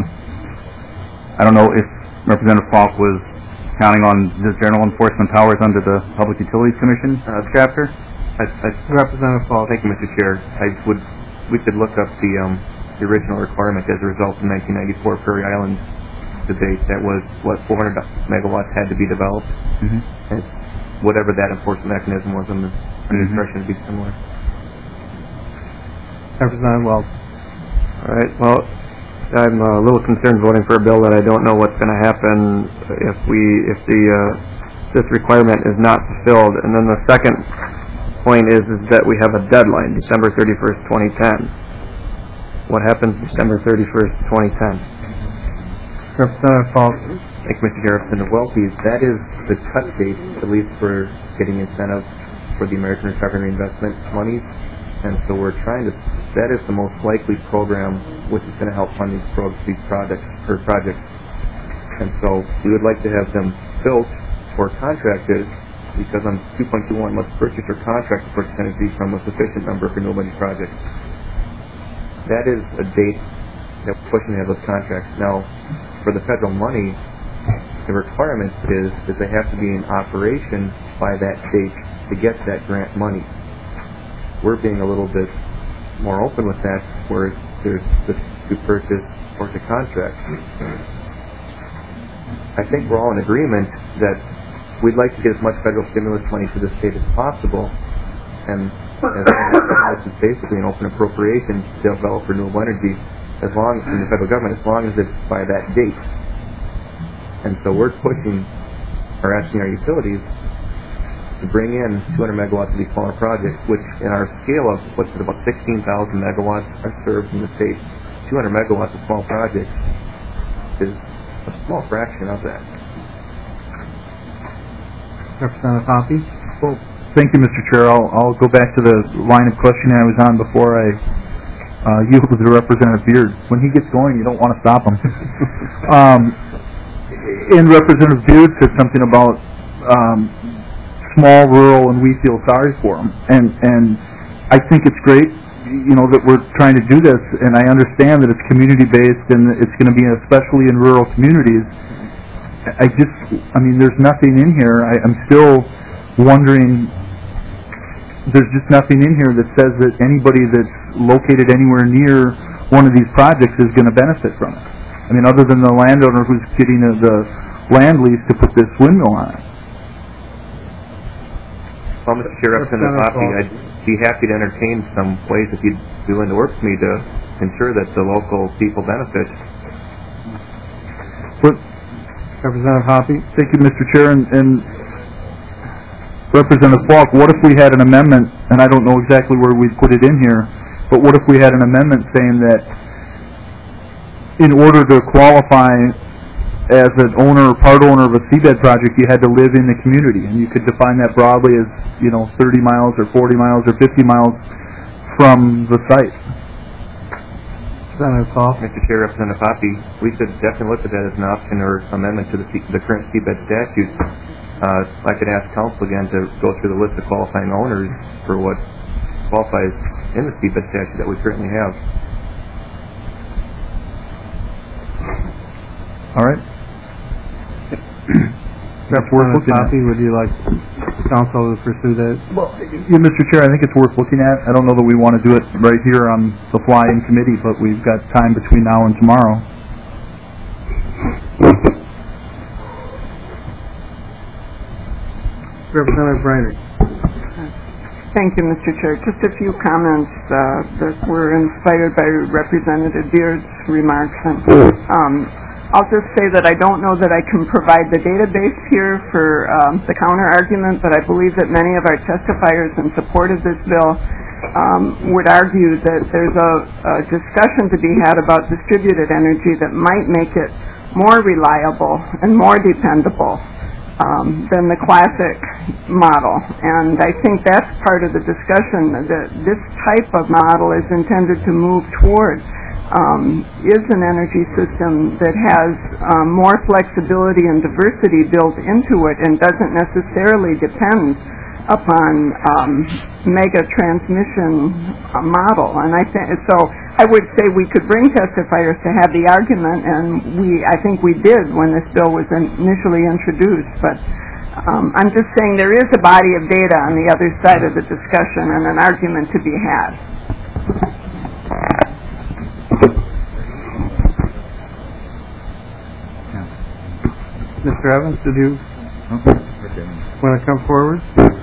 I don't know if Representative Falk was counting on the general enforcement powers under the Public Utilities Commission chapter. Representative Falk. Thank you, Mr. Chair. We could look up the original requirement as a result of the 1994 Prairie Island debate. That was, 400 megawatts had to be developed. Mm-hmm. And whatever that enforcement mechanism was in the discretion would be similar. Representative Welch. All right. Well, I'm a little concerned voting for a bill that I don't know what's going to happen if this requirement is not fulfilled. And then the second point is that we have a deadline, December 31st, 2010. What happens December 31st, 2010? Representative Falk. Thank you, Mr. Chair. Representative Welke, that is the cut date, at least for getting incentive for the American Recovery and Reinvestment monies. And so we're trying to, that is the most likely program which is going to help fund these projects. And so we would like to have them built or contracted, because on 2.21, let's purchase or contract the purchase energy from a sufficient number of renewable energy projects. That is a date that we're pushing to have those contracts. Now, for the federal money, the requirement is that they have to be in operation by that date to get that grant money. We're being a little bit more open with that, where there's to purchase or to contract. I think we're all in agreement that we'd like to get as much federal stimulus money to the state as possible, and this is basically an open appropriation to develop renewable energy as long as, from the federal government, as long as it's by that date. And so we're pushing or asking our utilities to bring in 200 megawatts of these smaller projects, which in our scale of what's it, about 16,000 megawatts are served in the state. 200 megawatts of small projects is a small fraction of that. Representative Hoppe? Well, thank you, Mr. Chair. I'll go back to the line of questioning I was on before I yield to Representative Beard. When he gets going, you don't want to stop him. And Representative Beard said something about small, rural, and we feel sorry for them. And I think it's great, that we're trying to do this, and I understand that it's community-based and it's going to be especially in rural communities. There's nothing in here. I'm still wondering, there's just nothing in here that says that anybody that's located anywhere near one of these projects is going to benefit from it. Other than the landowner who's getting the land lease to put this windmill on it. Well, Mr. Chair, Representative Hoppe, I'd be happy to entertain some ways if you'd be willing to work with me to ensure that the local people benefit. Representative Hoppe? Thank you, Mr. Chair. And Representative Falk, what if we had an amendment, and I don't know exactly where we'd put it in here, but what if we had an amendment saying that in order to qualify as an owner or part owner of a seabed project, you had to live in the community, and you could define that broadly as 30 miles or 40 miles or 50 miles from the site. Representative Falk? Mr. Chair, Representative Hoppe, we could definitely look at that as an option or amendment to the current seabed statute. I could ask council again to go through the list of qualifying owners for what qualifies in the seabed statute that we currently have. All right. Representative Hoppe, would you like council to pursue that? Well, Mr. Chair, I think it's worth looking at. I don't know that we want to do it right here on the fly in committee, but we've got time between now and tomorrow. Representative Breiner. Thank you, Mr. Chair. Just a few comments that were inspired by Representative Beard's remarks. I'll just say that I don't know that I can provide the database here for the counter-argument, but I believe that many of our testifiers in support of this bill would argue that there's a discussion to be had about distributed energy that might make it more reliable and more dependable than the classic model. And I think that's part of the discussion, that this type of model is intended to move towards is an energy system that has more flexibility and diversity built into it and doesn't necessarily depend upon mega transmission model. And I think so. I would say we could bring testifiers to have the argument, and I think we did when this bill was initially introduced. But I'm just saying there is a body of data on the other side of the discussion and an argument to be had. Mr. Evans, did you want to come forward?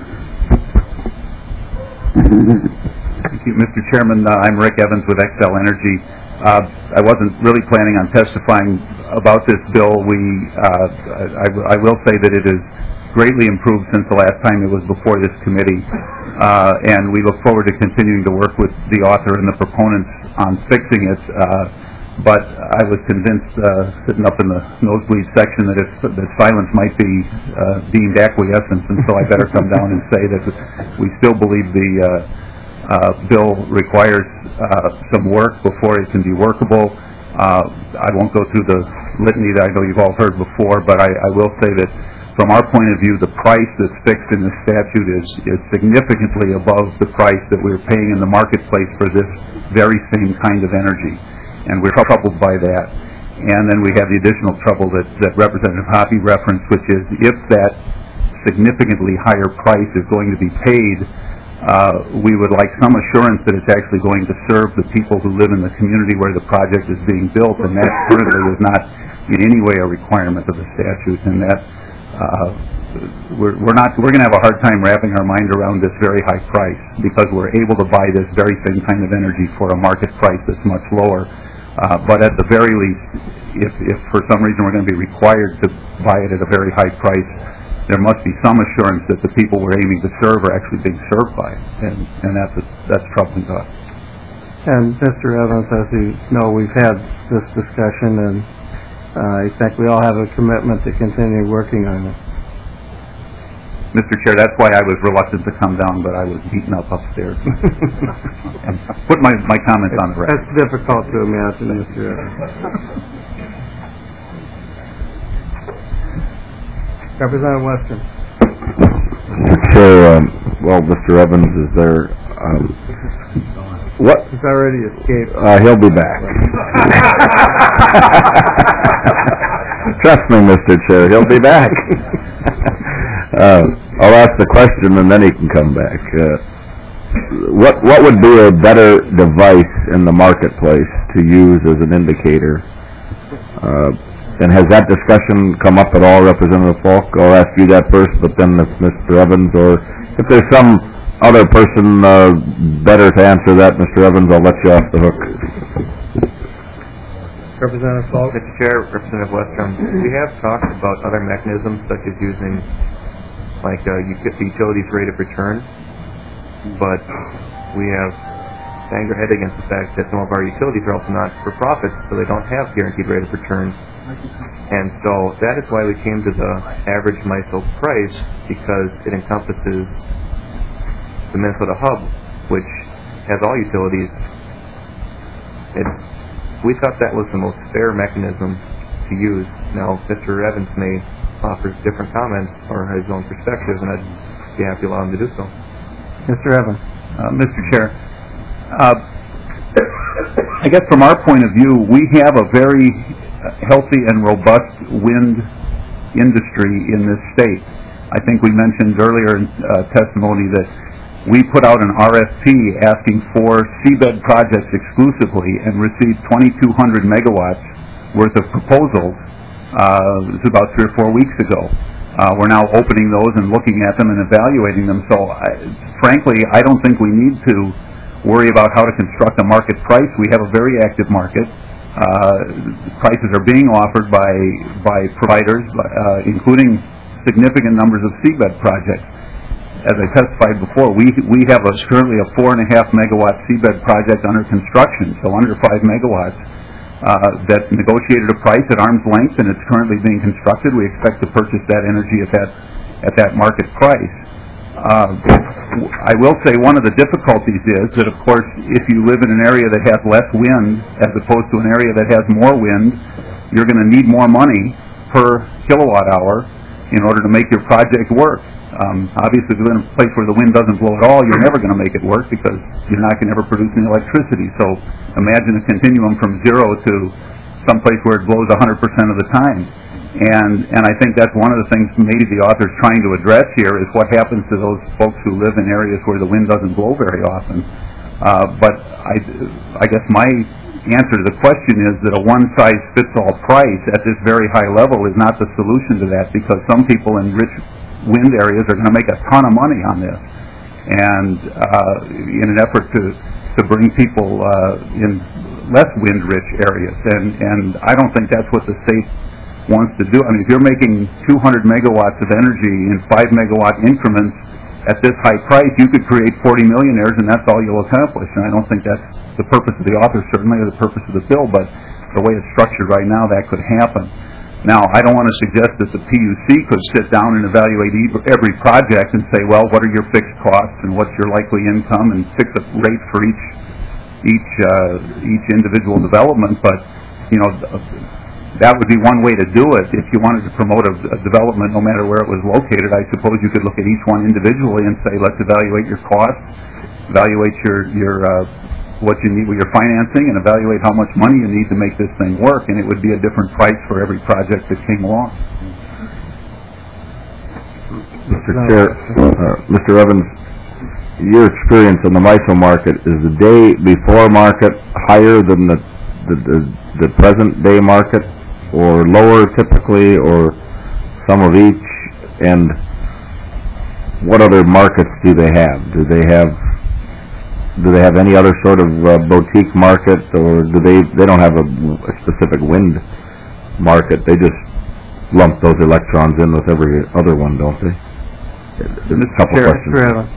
Thank you, Mr. Chairman. I'm Rick Evans with Xcel Energy. I wasn't really planning on testifying about this bill. I will say that it is greatly improved since the last time it was before this committee, and we look forward to continuing to work with the author and the proponents on fixing it. But I was convinced, sitting up in the nosebleed section, that silence might be deemed acquiescence, and so I better come down and say that we still believe the bill requires some work before it can be workable. I won't go through the litany that I know you've all heard before, but I will say that from our point of view, the price that's fixed in the statute is significantly above the price that we're paying in the marketplace for this very same kind of energy. And we're troubled by that. And then we have the additional trouble that Representative Hoppe referenced, which is if that significantly higher price is going to be paid, we would like some assurance that it's actually going to serve the people who live in the community where the project is being built, and that currently is not in any way a requirement of the statute, and that we're going to have a hard time wrapping our mind around this very high price because we're able to buy this very same kind of energy for a market price that's much lower. But at the very least, if for some reason we're going to be required to buy it at a very high price, there must be some assurance that the people we're aiming to serve are actually being served by it, and that's troubling to us. And Mr. Evans, as you know, we've had this discussion, and I think we all have a commitment to continue working on it. Mr. Chair, that's why I was reluctant to come down, but I was beaten up upstairs. And put my comments on the record. That's difficult to imagine, Mr. Evans. Representative Western. Chair, well, Mr. Evans, is there, what? He's already escaped. He'll be back. Trust me, Mr. Chair, he'll be back. I'll ask the question and then he can come back. What would be a better device in the marketplace to use as an indicator? And has that discussion come up at all, Representative Falk? I'll ask you that first, but then if Mr. Evans, or if there's some other person better to answer that, Mr. Evans, I'll let you off the hook. Representative Falk. Mr. Chair, Representative Westrom, we have talked about other mechanisms such as using like the utilities rate of return, but we have banged our head against the fact that some of our utilities are also not for profit, so they don't have guaranteed rate of return. And so that is why we came to the average MISO price, because it encompasses the Minnesota hub, which has all utilities. We thought that was the most fair mechanism to use. Now, Mr. Evans may offer different comments or his own perspective, and I'd be happy to allow him to do so. Mr. Evans. Mr. Chair, I guess from our point of view, we have a very healthy and robust wind industry in this state. I think we mentioned earlier in testimony that we put out an RFP asking for seabed projects exclusively and received 2,200 megawatts worth of proposals. It was about 3 or 4 weeks ago. We're now opening those and looking at them and evaluating them. So, frankly, I don't think we need to worry about how to construct a market price. We have a very active market. Prices are being offered by providers, including significant numbers of seabed projects. As I testified before, we have currently a 4.5 megawatt seabed project under construction, so under 5 megawatts, that negotiated a price at arm's length, and it's currently being constructed. We expect to purchase that energy at that market price. I will say one of the difficulties is that, of course, if you live in an area that has less wind as opposed to an area that has more wind, you're going to need more money per kilowatt hour in order to make your project work. Obviously, if you live in a place where the wind doesn't blow at all, you're never going to make it work because you're not going to ever produce any electricity. So imagine a continuum from 0 to someplace where it blows 100% of the time. And I think that's one of the things maybe the author's trying to address here is what happens to those folks who live in areas where the wind doesn't blow very often. But I guess my answer to the question is that a one-size-fits-all price at this very high level is not the solution to that, because some people in rich wind areas are going to make a ton of money on this. And in an effort to bring people in less wind-rich areas. And I don't think that's what the state wants to do. I mean, if you're making 200 megawatts of energy in 5 megawatt increments at this high price, you could create 40 millionaires, and that's all you'll accomplish. And I don't think that's the purpose of the author, certainly, or the purpose of the bill, but the way it's structured right now, that could happen. Now, I don't want to suggest that the PUC could sit down and evaluate every project and say, well, what are your fixed costs and what's your likely income, and fix a rate for each individual development. But that would be one way to do it. If you wanted to promote a development, no matter where it was located, I suppose you could look at each one individually and say, let's evaluate your costs, evaluate your what you need with your financing, and evaluate how much money you need to make this thing work, and it would be a different price for every project that came along. Mr. Chair, Mr. Evans, your experience in the MISO market, is the day before market higher than the present day market, or lower typically, or some of each? And what other markets do they have? Do they have any other sort of boutique market, or they don't have a specific wind market? They just lump those electrons in with every other one, don't they? There's a couple questions.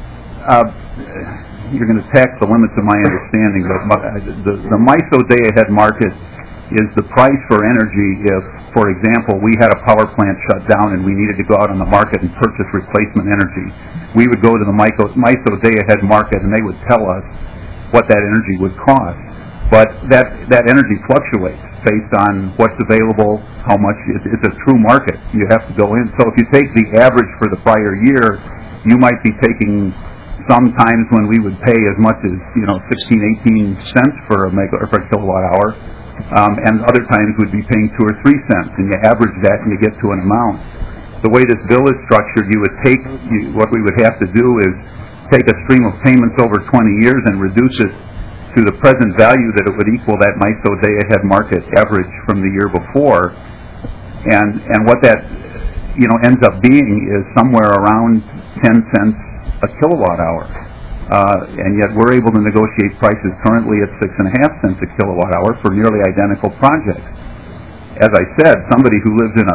You're going to tax the limits of my understanding, but the MISO day-ahead market is the price for energy if, for example, we had a power plant shut down and we needed to go out on the market and purchase replacement energy. We would go to the MISO day-ahead market, and they would tell us what that energy would cost. But that energy fluctuates based on what's available, how much. It's a true market. You have to go in. So if you take the average for the prior year, you might be taking sometimes when we would pay as much as 16, 18 cents for a kilowatt hour. And other times we'd be paying 2 or 3 cents, and you average that and you get to an amount. The way this bill is structured, what we would have to do is take a stream of payments over 20 years and reduce it to the present value that it would equal that MISO day-ahead market average from the year before. And what that ends up being is somewhere around 10 cents a kilowatt hour. And yet we're able to negotiate prices currently at 6.5 cents a kilowatt hour for nearly identical projects. As I said, somebody who lives in a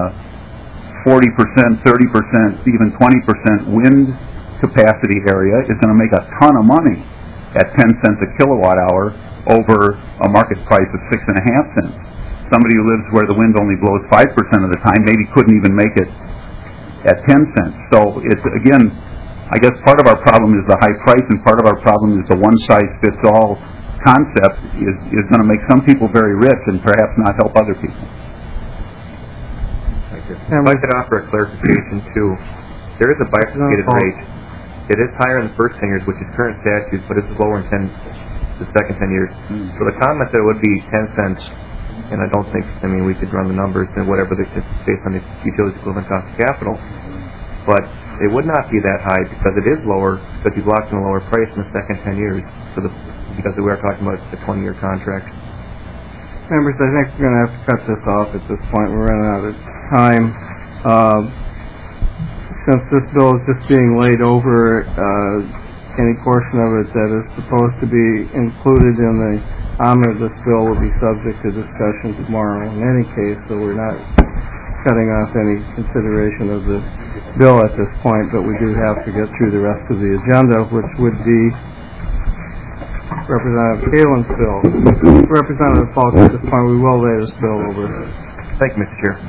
40%, 30%, even 20% wind capacity area is going to make a ton of money at 10 cents a kilowatt hour over a market price of 6.5 cents. Somebody who lives where the wind only blows 5% of the time maybe couldn't even make it at 10 cents. So it's, again, I guess part of our problem is the high price, and part of our problem is the one-size-fits-all concept is going to make some people very rich and perhaps not help other people. Thank you. If I could offer a clarification, too. There is a bifurcated rate. It is higher in the first 10 years, which is current statute, but it's lower in the second 10 years. So the comment that it would be 10 cents, and I don't think, we could run the numbers and whatever, based on the utility equivalent cost of capital, but it would not be that high because it is lower, but you've locked in a lower price in the second 10 years because we are talking about a 20-year contract. Members, I think we're going to have to cut this off at this point. We're running out of time. Since this bill is just being laid over, any portion of it that is supposed to be included in the omnibus bill will be subject to discussion tomorrow in any case, so we're not cutting off any consideration of the bill at this point, but we do have to get through the rest of the agenda, which would be Representative Kalin's bill. Representative Falk, at this point we will lay this bill over. Thank you, Mr. Chair.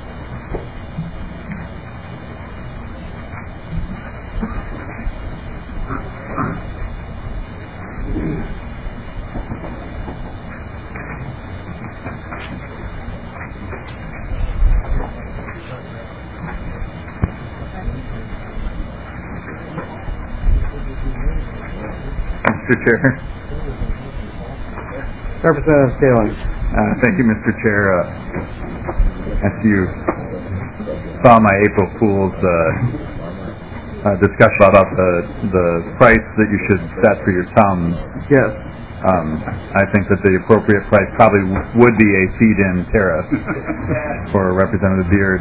Mr. Chair. Representative Kalin. Thank you, Mr. Chair. As you saw my April Fool's discussion about the price that you should set for your Tums. Yes. I think that the appropriate price probably would be a feed-in tariff for Representative Beard.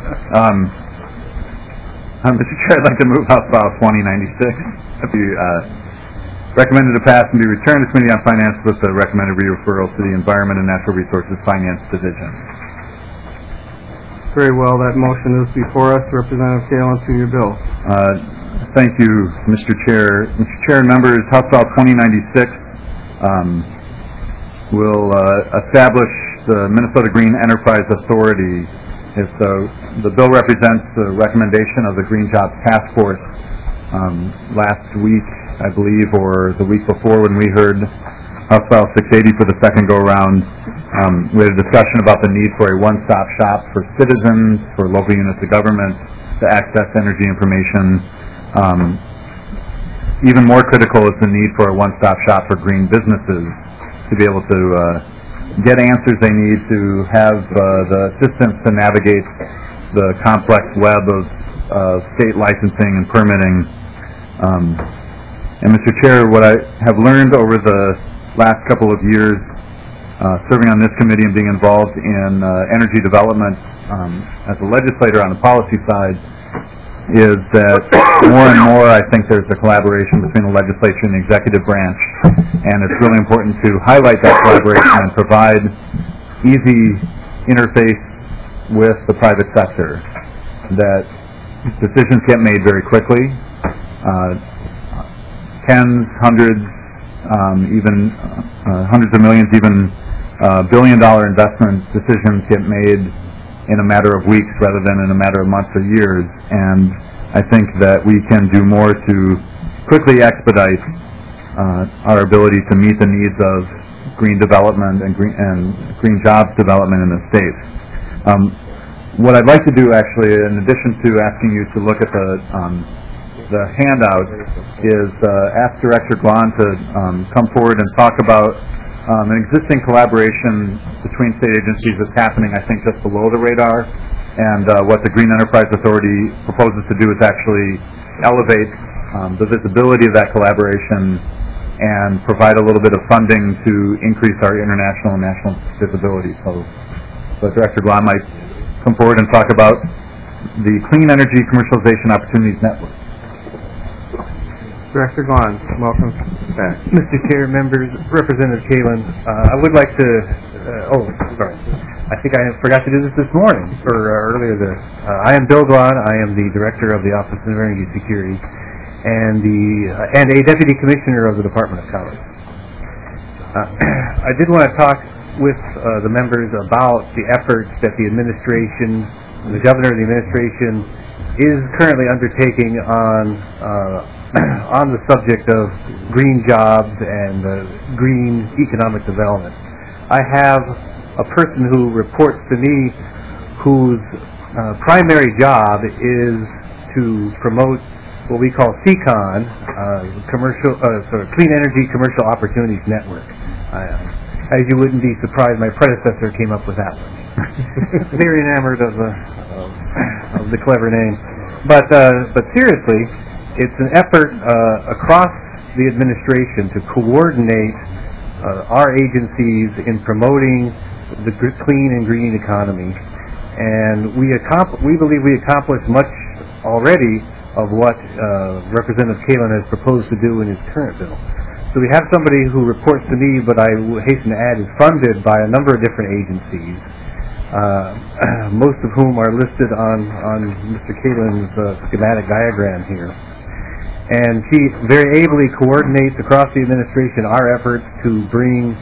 Mr. Chair, I'd like to move House File 2096. If you recommended to pass and be returned to Committee on Finance with the recommended referral to the Environment and Natural Resources Finance Division. Very well. That motion is before us. Representative Kalin, to your bill. Thank you, Mr. Chair. Mr. Chair and members, House File 2096 will establish the Minnesota Green Enterprise Authority The bill represents the recommendation of the Green Jobs Task Force. Last week, I believe, or the week before, when we heard House File 680 for the second go-around, we had a discussion about the need for a one-stop shop for citizens, for local units of government to access energy information. Even more critical is the need for a one-stop shop for green businesses to be able to get answers they need, to have the assistance to navigate the complex web of state licensing and permitting. And Mr. Chair, what I have learned over the last couple of years serving on this committee and being involved in energy development as a legislator on the policy side is that more and more I think there's a collaboration between the legislature and the executive branch, and it's really important to highlight that collaboration and provide easy interface with the private sector, that decisions get made very quickly. Tens, hundreds, even hundreds of millions, even billion-dollar investment decisions get made in a matter of weeks rather than in a matter of months or years. And I think that we can do more to quickly expedite our ability to meet the needs of green development and green jobs development in the state. What I'd like to do, actually, in addition to asking you to look at the handout, is ask Director Glahn to come forward and talk about an existing collaboration between state agencies that's happening, I think, just below the radar. And what the Green Enterprise Authority proposes to do is actually elevate the visibility of that collaboration and provide a little bit of funding to increase our international and national visibility. So Director Glahn might come forward and talk about the Clean Energy Commercialization Opportunities Network. Director Glahn, welcome back. Mr. Chair, members, Representative Kalin, I would like to, I think I forgot to do this morning, or earlier this. I am Bill Glahn. I am the Director of the Office of Energy Security and a Deputy Commissioner of the Department of Commerce. I did want to talk with the members about the efforts that the administration, the Governor of the administration, is currently undertaking on the subject of green jobs and green economic development. I have a person who reports to me whose primary job is to promote what we call CECON, Clean Energy Commercial Opportunities Network. As you wouldn't be surprised, my predecessor came up with that one. Very enamored of the clever name. But seriously, it's an effort across the administration to coordinate our agencies in promoting the clean and green economy. And we believe we accomplished much already of what Representative Kalin has proposed to do in his current bill. So we have somebody who reports to me, but I hasten to add is funded by a number of different agencies, most of whom are listed on Mr. Kalin's schematic diagram here. And she very ably coordinates across the administration our efforts to bring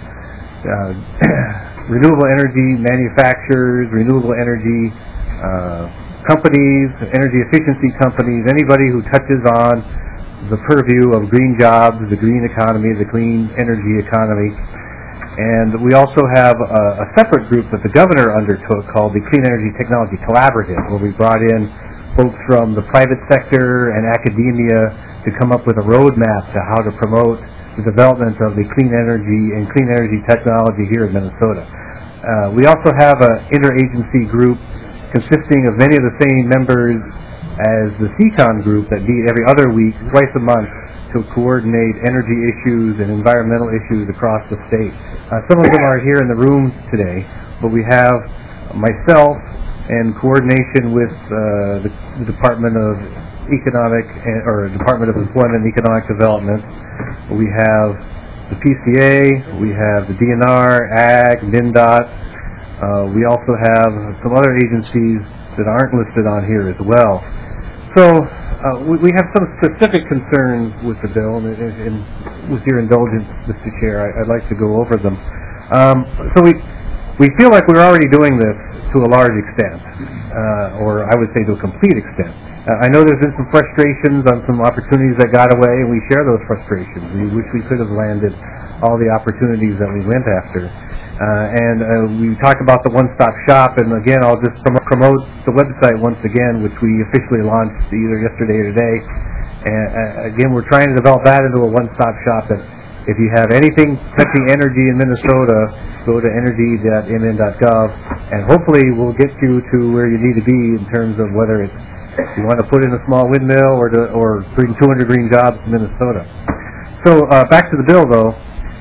renewable energy manufacturers, renewable energy companies, energy efficiency companies, anybody who touches on the purview of green jobs, the green economy, the clean energy economy. And we also have a separate group that the governor undertook called the Clean Energy Technology Collaborative, where we brought in folks from the private sector and academia to come up with a roadmap to how to promote the development of the clean energy and clean energy technology here in Minnesota. We also have an interagency group consisting of many of the same members as the CECON group that meet every other week, twice a month, to coordinate energy issues and environmental issues across the state. Some of them are here in the room today, but we have myself in coordination with the Department of Department of Employment and Economic Development. We have the PCA, we have the DNR, AG, MnDOT. We also have some other agencies that aren't listed on here as well. So we have some specific concerns with the bill, and with your indulgence, Mr. Chair, I'd like to go over them. So we feel like we're already doing this to a large extent, or I would say to a complete extent. I know there's been some frustrations on some opportunities that got away, and we share those frustrations. We wish we could have landed all the opportunities that we went after. We talk about the one-stop shop, and again, I'll just promote the website once again, which we officially launched either yesterday or today. And again, we're trying to develop that into a one-stop shop. That if you have anything touching energy in Minnesota, go to energy.mn.gov, and hopefully we'll get you to where you need to be in terms of whether it's you want to put in a small windmill or bring 200 green jobs to Minnesota. So back to the bill, though.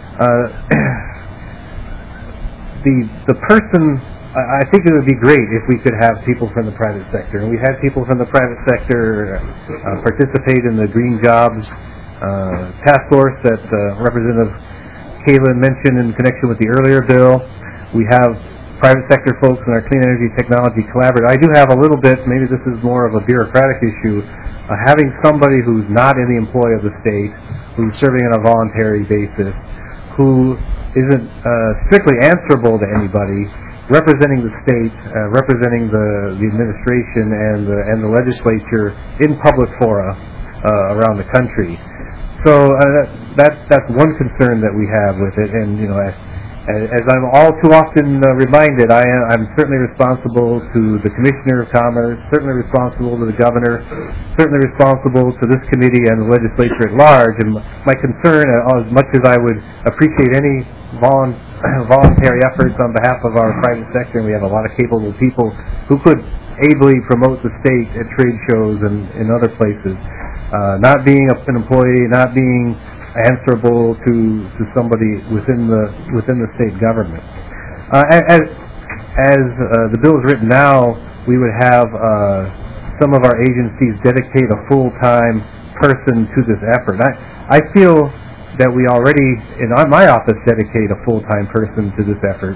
The person, I think it would be great if we could have people from the private sector. And we had people from the private sector participate in the Green Jobs task force that Representative Kalin mentioned in connection with the earlier bill. We have private sector folks in our Clean Energy Technology Collaborative. I do have a little bit, maybe this is more of a bureaucratic issue, having somebody who's not in the employ of the state, who's serving on a voluntary basis, who isn't strictly answerable to anybody, representing the state, representing the administration and the legislature in public fora around the country. So that's one concern that we have with it, and as I'm all too often reminded, I'm certainly responsible to the Commissioner of Commerce, certainly responsible to the Governor, certainly responsible to this committee and the legislature at large. And my concern, as much as I would appreciate any voluntary efforts on behalf of our private sector, and we have a lot of capable people who could ably promote the state at trade shows and in other places, not being an employee, not being answerable to somebody within the state government. As the bill is written now, we would have some of our agencies dedicate a full-time person to this effort. I feel that we already, in my office, dedicate a full-time person to this effort,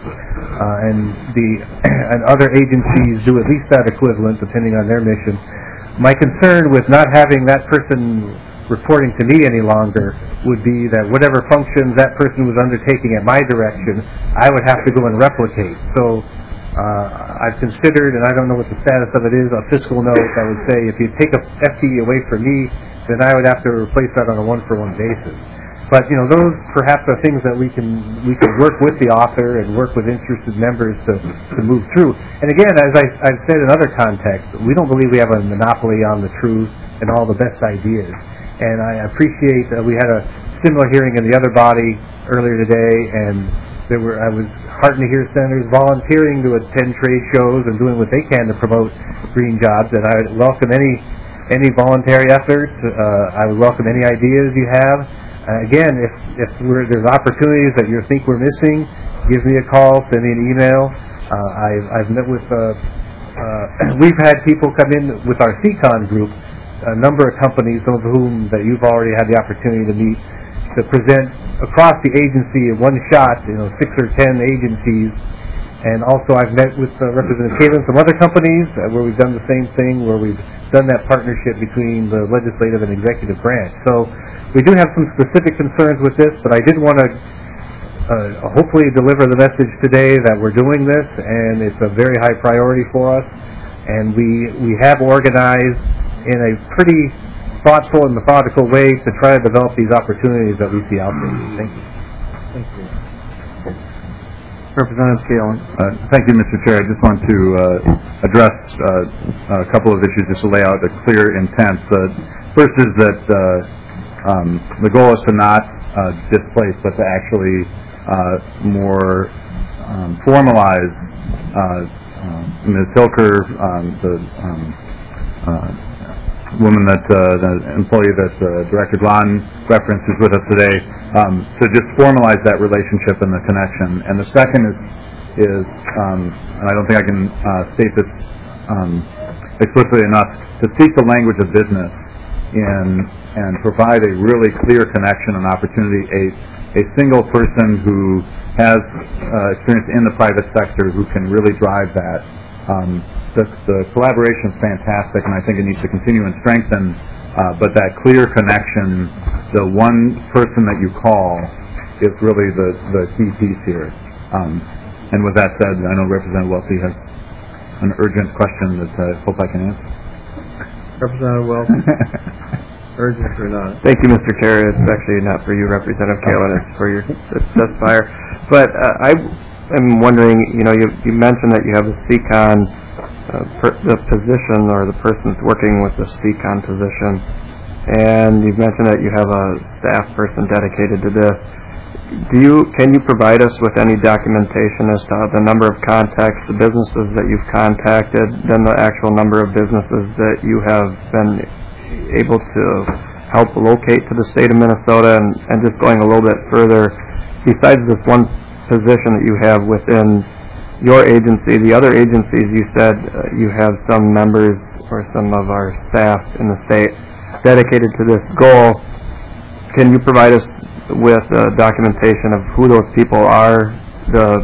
and other agencies do at least that equivalent, depending on their mission. My concern with not having that person reporting to me any longer would be that whatever functions that person was undertaking at my direction, I would have to go and replicate. So I've considered, and I don't know what the status of it is, a fiscal note that would say if you take a FTE away from me, then I would have to replace that on a one-for-one basis. But those perhaps are things that we can work with the author and work with interested members to move through. And again, as I've said in other contexts, we don't believe we have a monopoly on the truth and all the best ideas. And I appreciate we had a similar hearing in the other body earlier today, and I was heartened to hear senators volunteering to attend trade shows and doing what they can to promote green jobs. And I would welcome any voluntary efforts. I would welcome any ideas you have. Again, if there's opportunities that you think we're missing, give me a call, send me an email. I've met with we've had people come in with our CCON group, a number of companies, some of whom that you've already had the opportunity to meet, to present across the agency in one shot, 6 or 10 agencies. And also I've met with Representative Kalin, some other companies where we've done the same thing, where we've done that partnership between the legislative and executive branch. So we do have some specific concerns with this, but I did want to hopefully deliver the message today that we're doing this, and it's a very high priority for us. And we have organized in a pretty thoughtful and methodical way to try to develop these opportunities that we see out there. Thank you. Thank you. Representative Kalin. Thank you, Mr. Chair. I just want to address a couple of issues just to lay out a clear intent. First is that the goal is to not displace, but to actually more formalize Ms. Hilker, the woman the employee that Director Glahn referenced is with us today, to just formalize that relationship and the connection. And the second is and I don't think I can state this explicitly enough, to speak the language of business and provide a really clear connection and opportunity, a single person who has experience in the private sector who can really drive that. The collaboration is fantastic, and I think it needs to continue and strengthen, but that clear connection, the one person that you call, is really the key piece here. And with that said, I know Representative Welty has an urgent question that I hope I can answer. Representative Welty. Urgent or not? Thank you, Mr. Chair. It's actually not for you, Representative Kalin. It's for your testifier. But I am wondering, you mentioned that you have a CCON, the position or the person's working with the CCON position, and you've mentioned that you have a staff person dedicated to this. Can you provide us with any documentation as to the number of contacts, the businesses that you've contacted, then the actual number of businesses that you have been able to help locate to the state of Minnesota, and just going a little bit further, besides this one position that you have within your agency, the other agencies you said you have some members or some of our staff in the state dedicated to this goal. Can you provide us with documentation of who those people are, the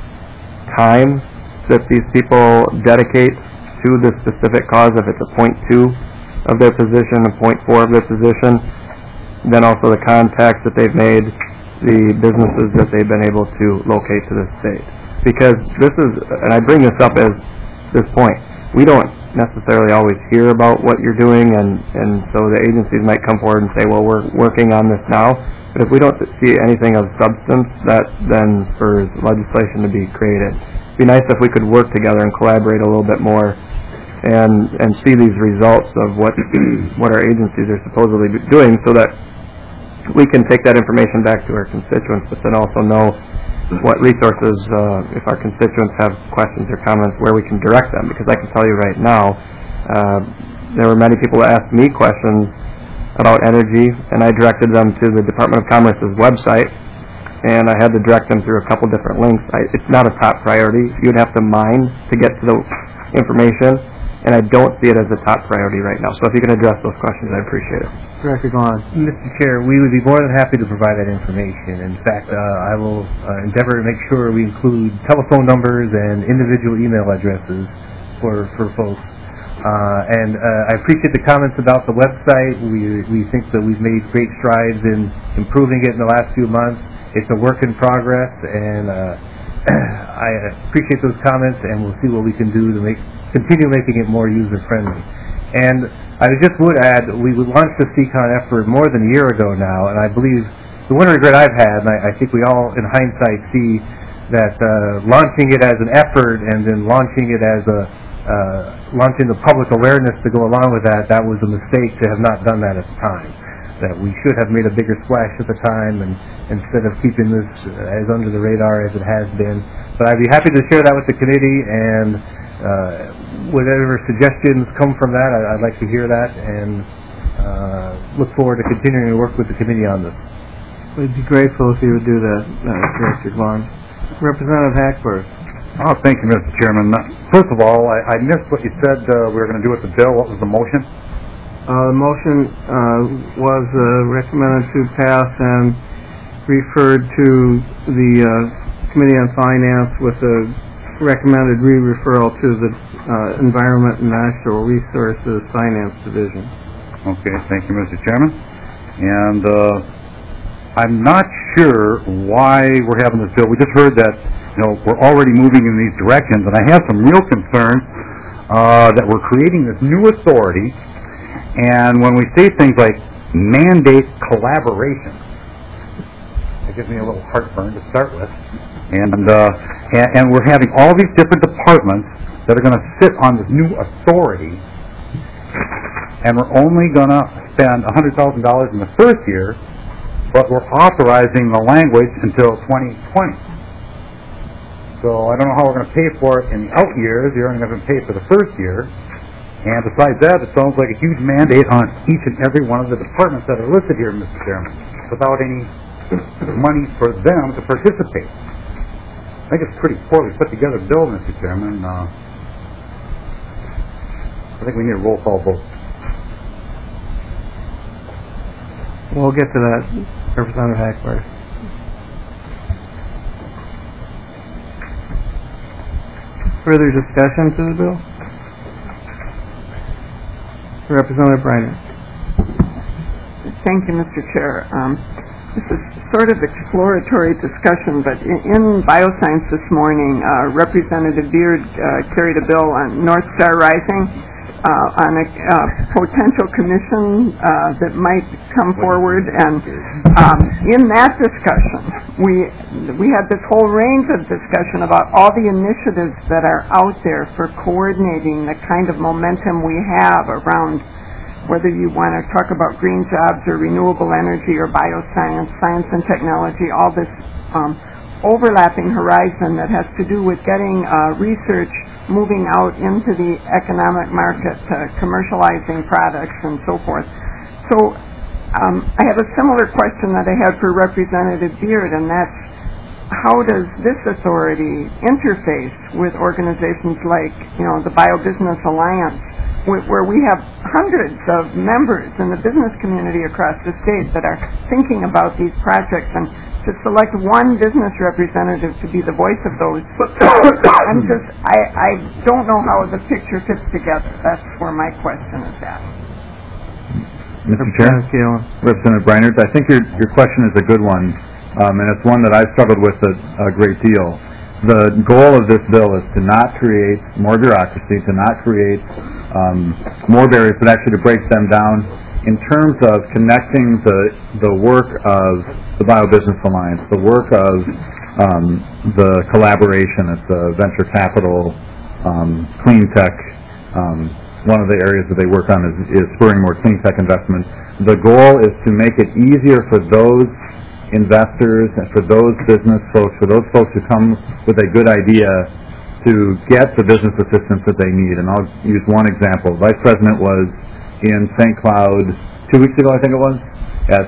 time that these people dedicate to the specific cause, if it's a 0.2 of their position, a 0.4 of their position, then also the contacts that they've made, the businesses that they've been able to locate to the state. Because this is, and I bring this up as this point, we don't necessarily always hear about what you're doing, and so the agencies might come forward and say, well, we're working on this now. But if we don't see anything of substance, that then spurs legislation to be created. It'd be nice if we could work together and collaborate a little bit more and see these results of what our agencies are supposedly doing, so that we can take that information back to our constituents, but then also know what resources, if our constituents have questions or comments, where we can direct them. Because I can tell you right now, there were many people that asked me questions about energy, and I directed them to the Department of Commerce's website, and I had to direct them through a couple different links. It's not a top priority. You'd have to mine to get to the information, and I don't see it as a top priority right now. So if you can address those questions, I'd appreciate it. Director Gahn. Mr. Chair, we would be more than happy to provide that information. In fact, I will endeavor to make sure we include telephone numbers and individual email addresses for folks. And I appreciate the comments about the website. We think that we've made great strides in improving it in the last few months. It's a work in progress, and I appreciate those comments, and we'll see what we can do to continue making it more user-friendly. And I just would add, we launched the CCON effort more than a year ago now, and I believe the one regret I've had, and I think we all in hindsight see that launching it as an effort and then launching it as launching the public awareness to go along with that was a mistake to have not done that at the time. That we should have made a bigger splash at the time, and instead of keeping this as under the radar as it has been. But I'd be happy to share that with the committee, and whatever suggestions come from that, I'd like to hear that, and look forward to continuing to work with the committee on this. We'd be grateful if you would do that, Director Gahn. Representative Hackberg. Oh, thank you, Mr. Chairman. First of all, I missed what you said we were going to do with the bill. What was the motion? The motion was recommended to pass and referred to the Committee on Finance with a recommended re-referral to the Environment and Natural Resources Finance Division. Okay, thank you, Mr. Chairman. And I'm not sure why we're having this bill. We just heard that we're already moving in these directions, and I have some real concern that we're creating this new authority, and when we say things like mandate collaboration, it gives me a little heartburn to start with, and we're having all these different departments that are going to sit on this new authority, and we're only going to spend $100,000 in the first year, but we're authorizing the language until 2020. So I don't know how we're going to pay for it in the out years. You're only going to pay for the first year. And besides that, it sounds like a huge mandate on each and every one of the departments that are listed here, Mr. Chairman, without any money for them to participate. I think it's a pretty poorly put together bill, Mr. Chairman. I think we need a roll call vote. We'll get to that, Representative Hackberg. Further discussion to the bill? Representative Breiner. Thank you, Mr. Chair. this is sort of exploratory discussion, but in Bioscience this morning, Representative Beard carried a bill on North Star Rising on a potential commission that might come forward, and in that discussion, we had this whole range of discussion about all the initiatives that are out there for coordinating the kind of momentum we have around whether you want to talk about green jobs or renewable energy or bioscience, science and technology, all this overlapping horizon that has to do with getting research moving out into the economic market, commercializing products and so forth. So I have a similar question that I had for Representative Beard, and that's how does this authority interface with organizations like, the BioBusiness Alliance, where we have hundreds of members in the business community across the state that are thinking about these projects, and to select one business representative to be the voice of those, I don't know how the picture fits together. That's where my question is at. Mr. Chair, Representative Breinert, I think your question is a good one, and it's one that I've struggled with a great deal. The goal of this bill is to not create more bureaucracy, to not create more barriers, but actually to break them down in terms of connecting the work of the BioBusiness Alliance, the work of the collaboration at the venture capital, clean tech. One of the areas that they work on is spurring more clean tech investment. The goal is to make it easier for those investors and for those business folks, for those folks who come with a good idea, to get the business assistance that they need. And I'll use one example. Vice President was in St. Cloud 2 weeks ago, I think it was, at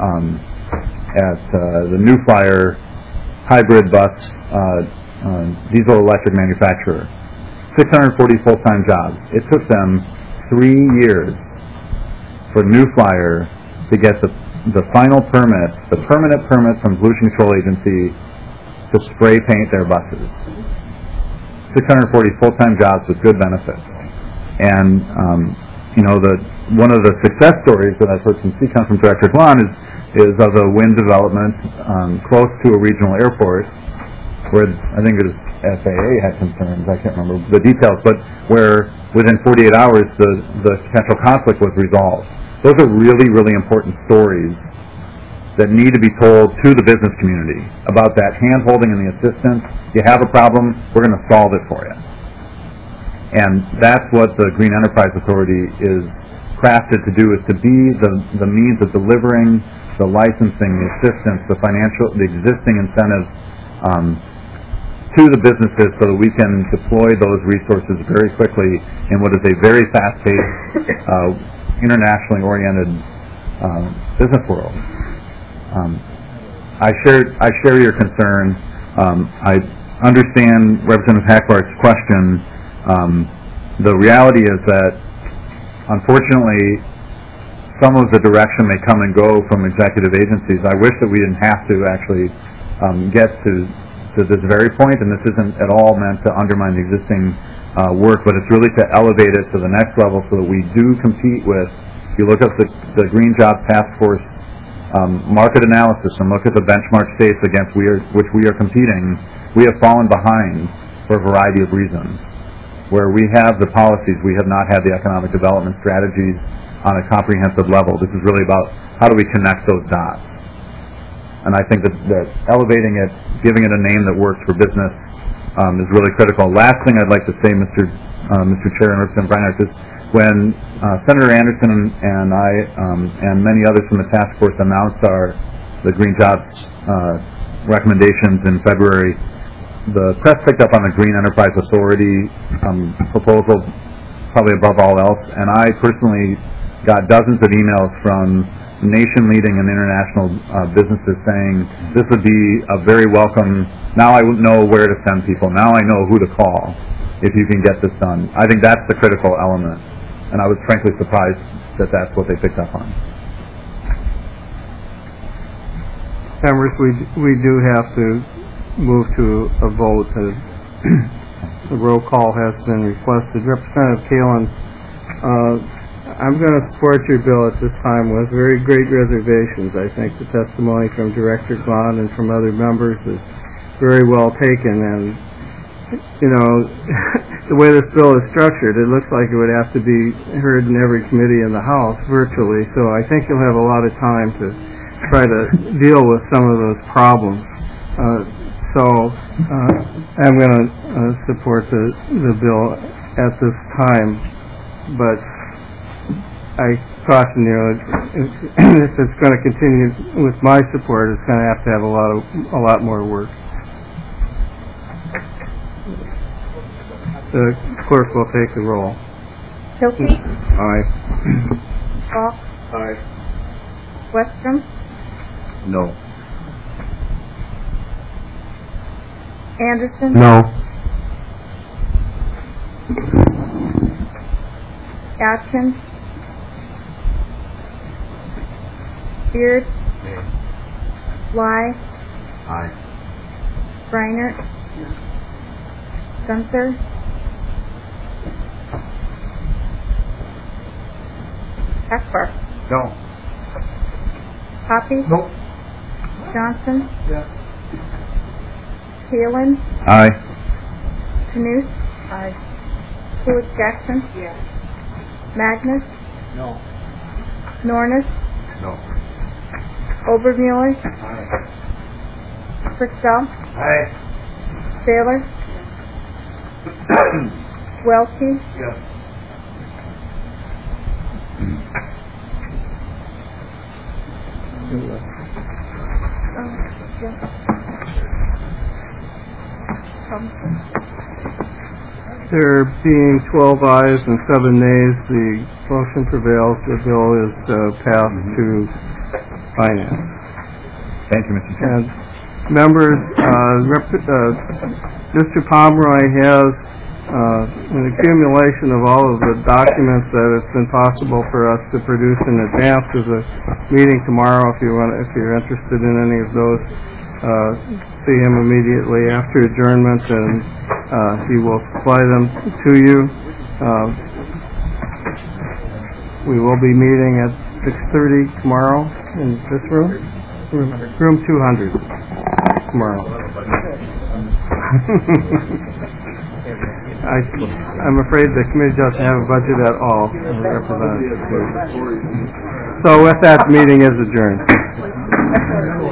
the New Flyer hybrid bus diesel electric manufacturer. 640 full-time jobs. It took them 3 years for New Flyer to get the final permit, the permanent permit from Pollution Control Agency to spray paint their buses. 640 full-time jobs with good benefits. And, one of the success stories that I've heard from CCON from Director Guan is of a wind development close to a regional airport where I think it was FAA had concerns, I can't remember the details, but where within 48 hours the potential conflict was resolved. Those are really, really important stories that need to be told to the business community about that hand-holding and the assistance. You have a problem, we're going to solve it for you. And that's what the Green Enterprise Authority is crafted to do, is to be the means of delivering the licensing, the assistance, the existing incentives to the businesses so that we can deploy those resources very quickly in what is a very fast-paced, internationally oriented business world. I share your concern. I understand Representative Hackbart's question. The reality is that, unfortunately, some of the direction may come and go from executive agencies. I wish that we didn't have to actually get to this very point, and this isn't at all meant to undermine the existing work, but it's really to elevate it to the next level so that we do compete with, if you look at the Green Jobs Task Force market analysis and look at the benchmark states against which we are competing, we have fallen behind for a variety of reasons. Where we have the policies, we have not had the economic development strategies on a comprehensive level. This is really about how do we connect those dots. And I think that elevating it, giving it a name that works for business is really critical. Last thing I'd like to say, Mr. Chair and Representative Breinert, is when Senator Anderson and I and many others from the task force announced the Green Jobs recommendations in February, the press picked up on the Green Enterprise Authority proposal, probably above all else, and I personally got dozens of emails from nation-leading and international businesses saying this would be a very welcome, now I know where to send people, now I know who to call if you can get this done. I think that's the critical element, and I was frankly surprised that that's what they picked up on. Members, we do have to move to a vote. The roll call has been requested. Representative Kalin, I'm going to support your bill at this time with very great reservations. I think the testimony from Director Glahn and from other members is very well taken, and the way this bill is structured, it looks like it would have to be heard in every committee in the House virtually, so I think you'll have a lot of time to try to deal with some of those problems. I'm going to support the bill at this time, but I caution you, if it's going to continue with my support, it's going to have a lot more work. The clerk will take the roll. Hilke? Aye. Falk? Aye. Westrom? No. Anderson? No. Atkins? Beard? Bly? Aye. Breinert? Gunther? Akbar? No. Hoppy? Nope. Johnson? Yeah. Palin? Aye. Knut? Aye. Stewart Jackson? Yes. Magnus? No. Nornis? No. Obermuller? Aye. Purcell? Aye. Saylor? Welke? Yes. There being 12 ayes and 7 nays, the motion prevails. The bill is passed to finance. Thank you, Mr. Chairman. And members, Mr. Pomeroy has an accumulation of all of the documents that it's been possible for us to produce in advance of the meeting tomorrow. If you're interested in any of those, see him immediately after adjournment, and he will supply them to you. We will be meeting at 6:30 tomorrow in this room, room 200 tomorrow. I'm afraid the committee doesn't have a budget at all. So with that, the meeting is adjourned.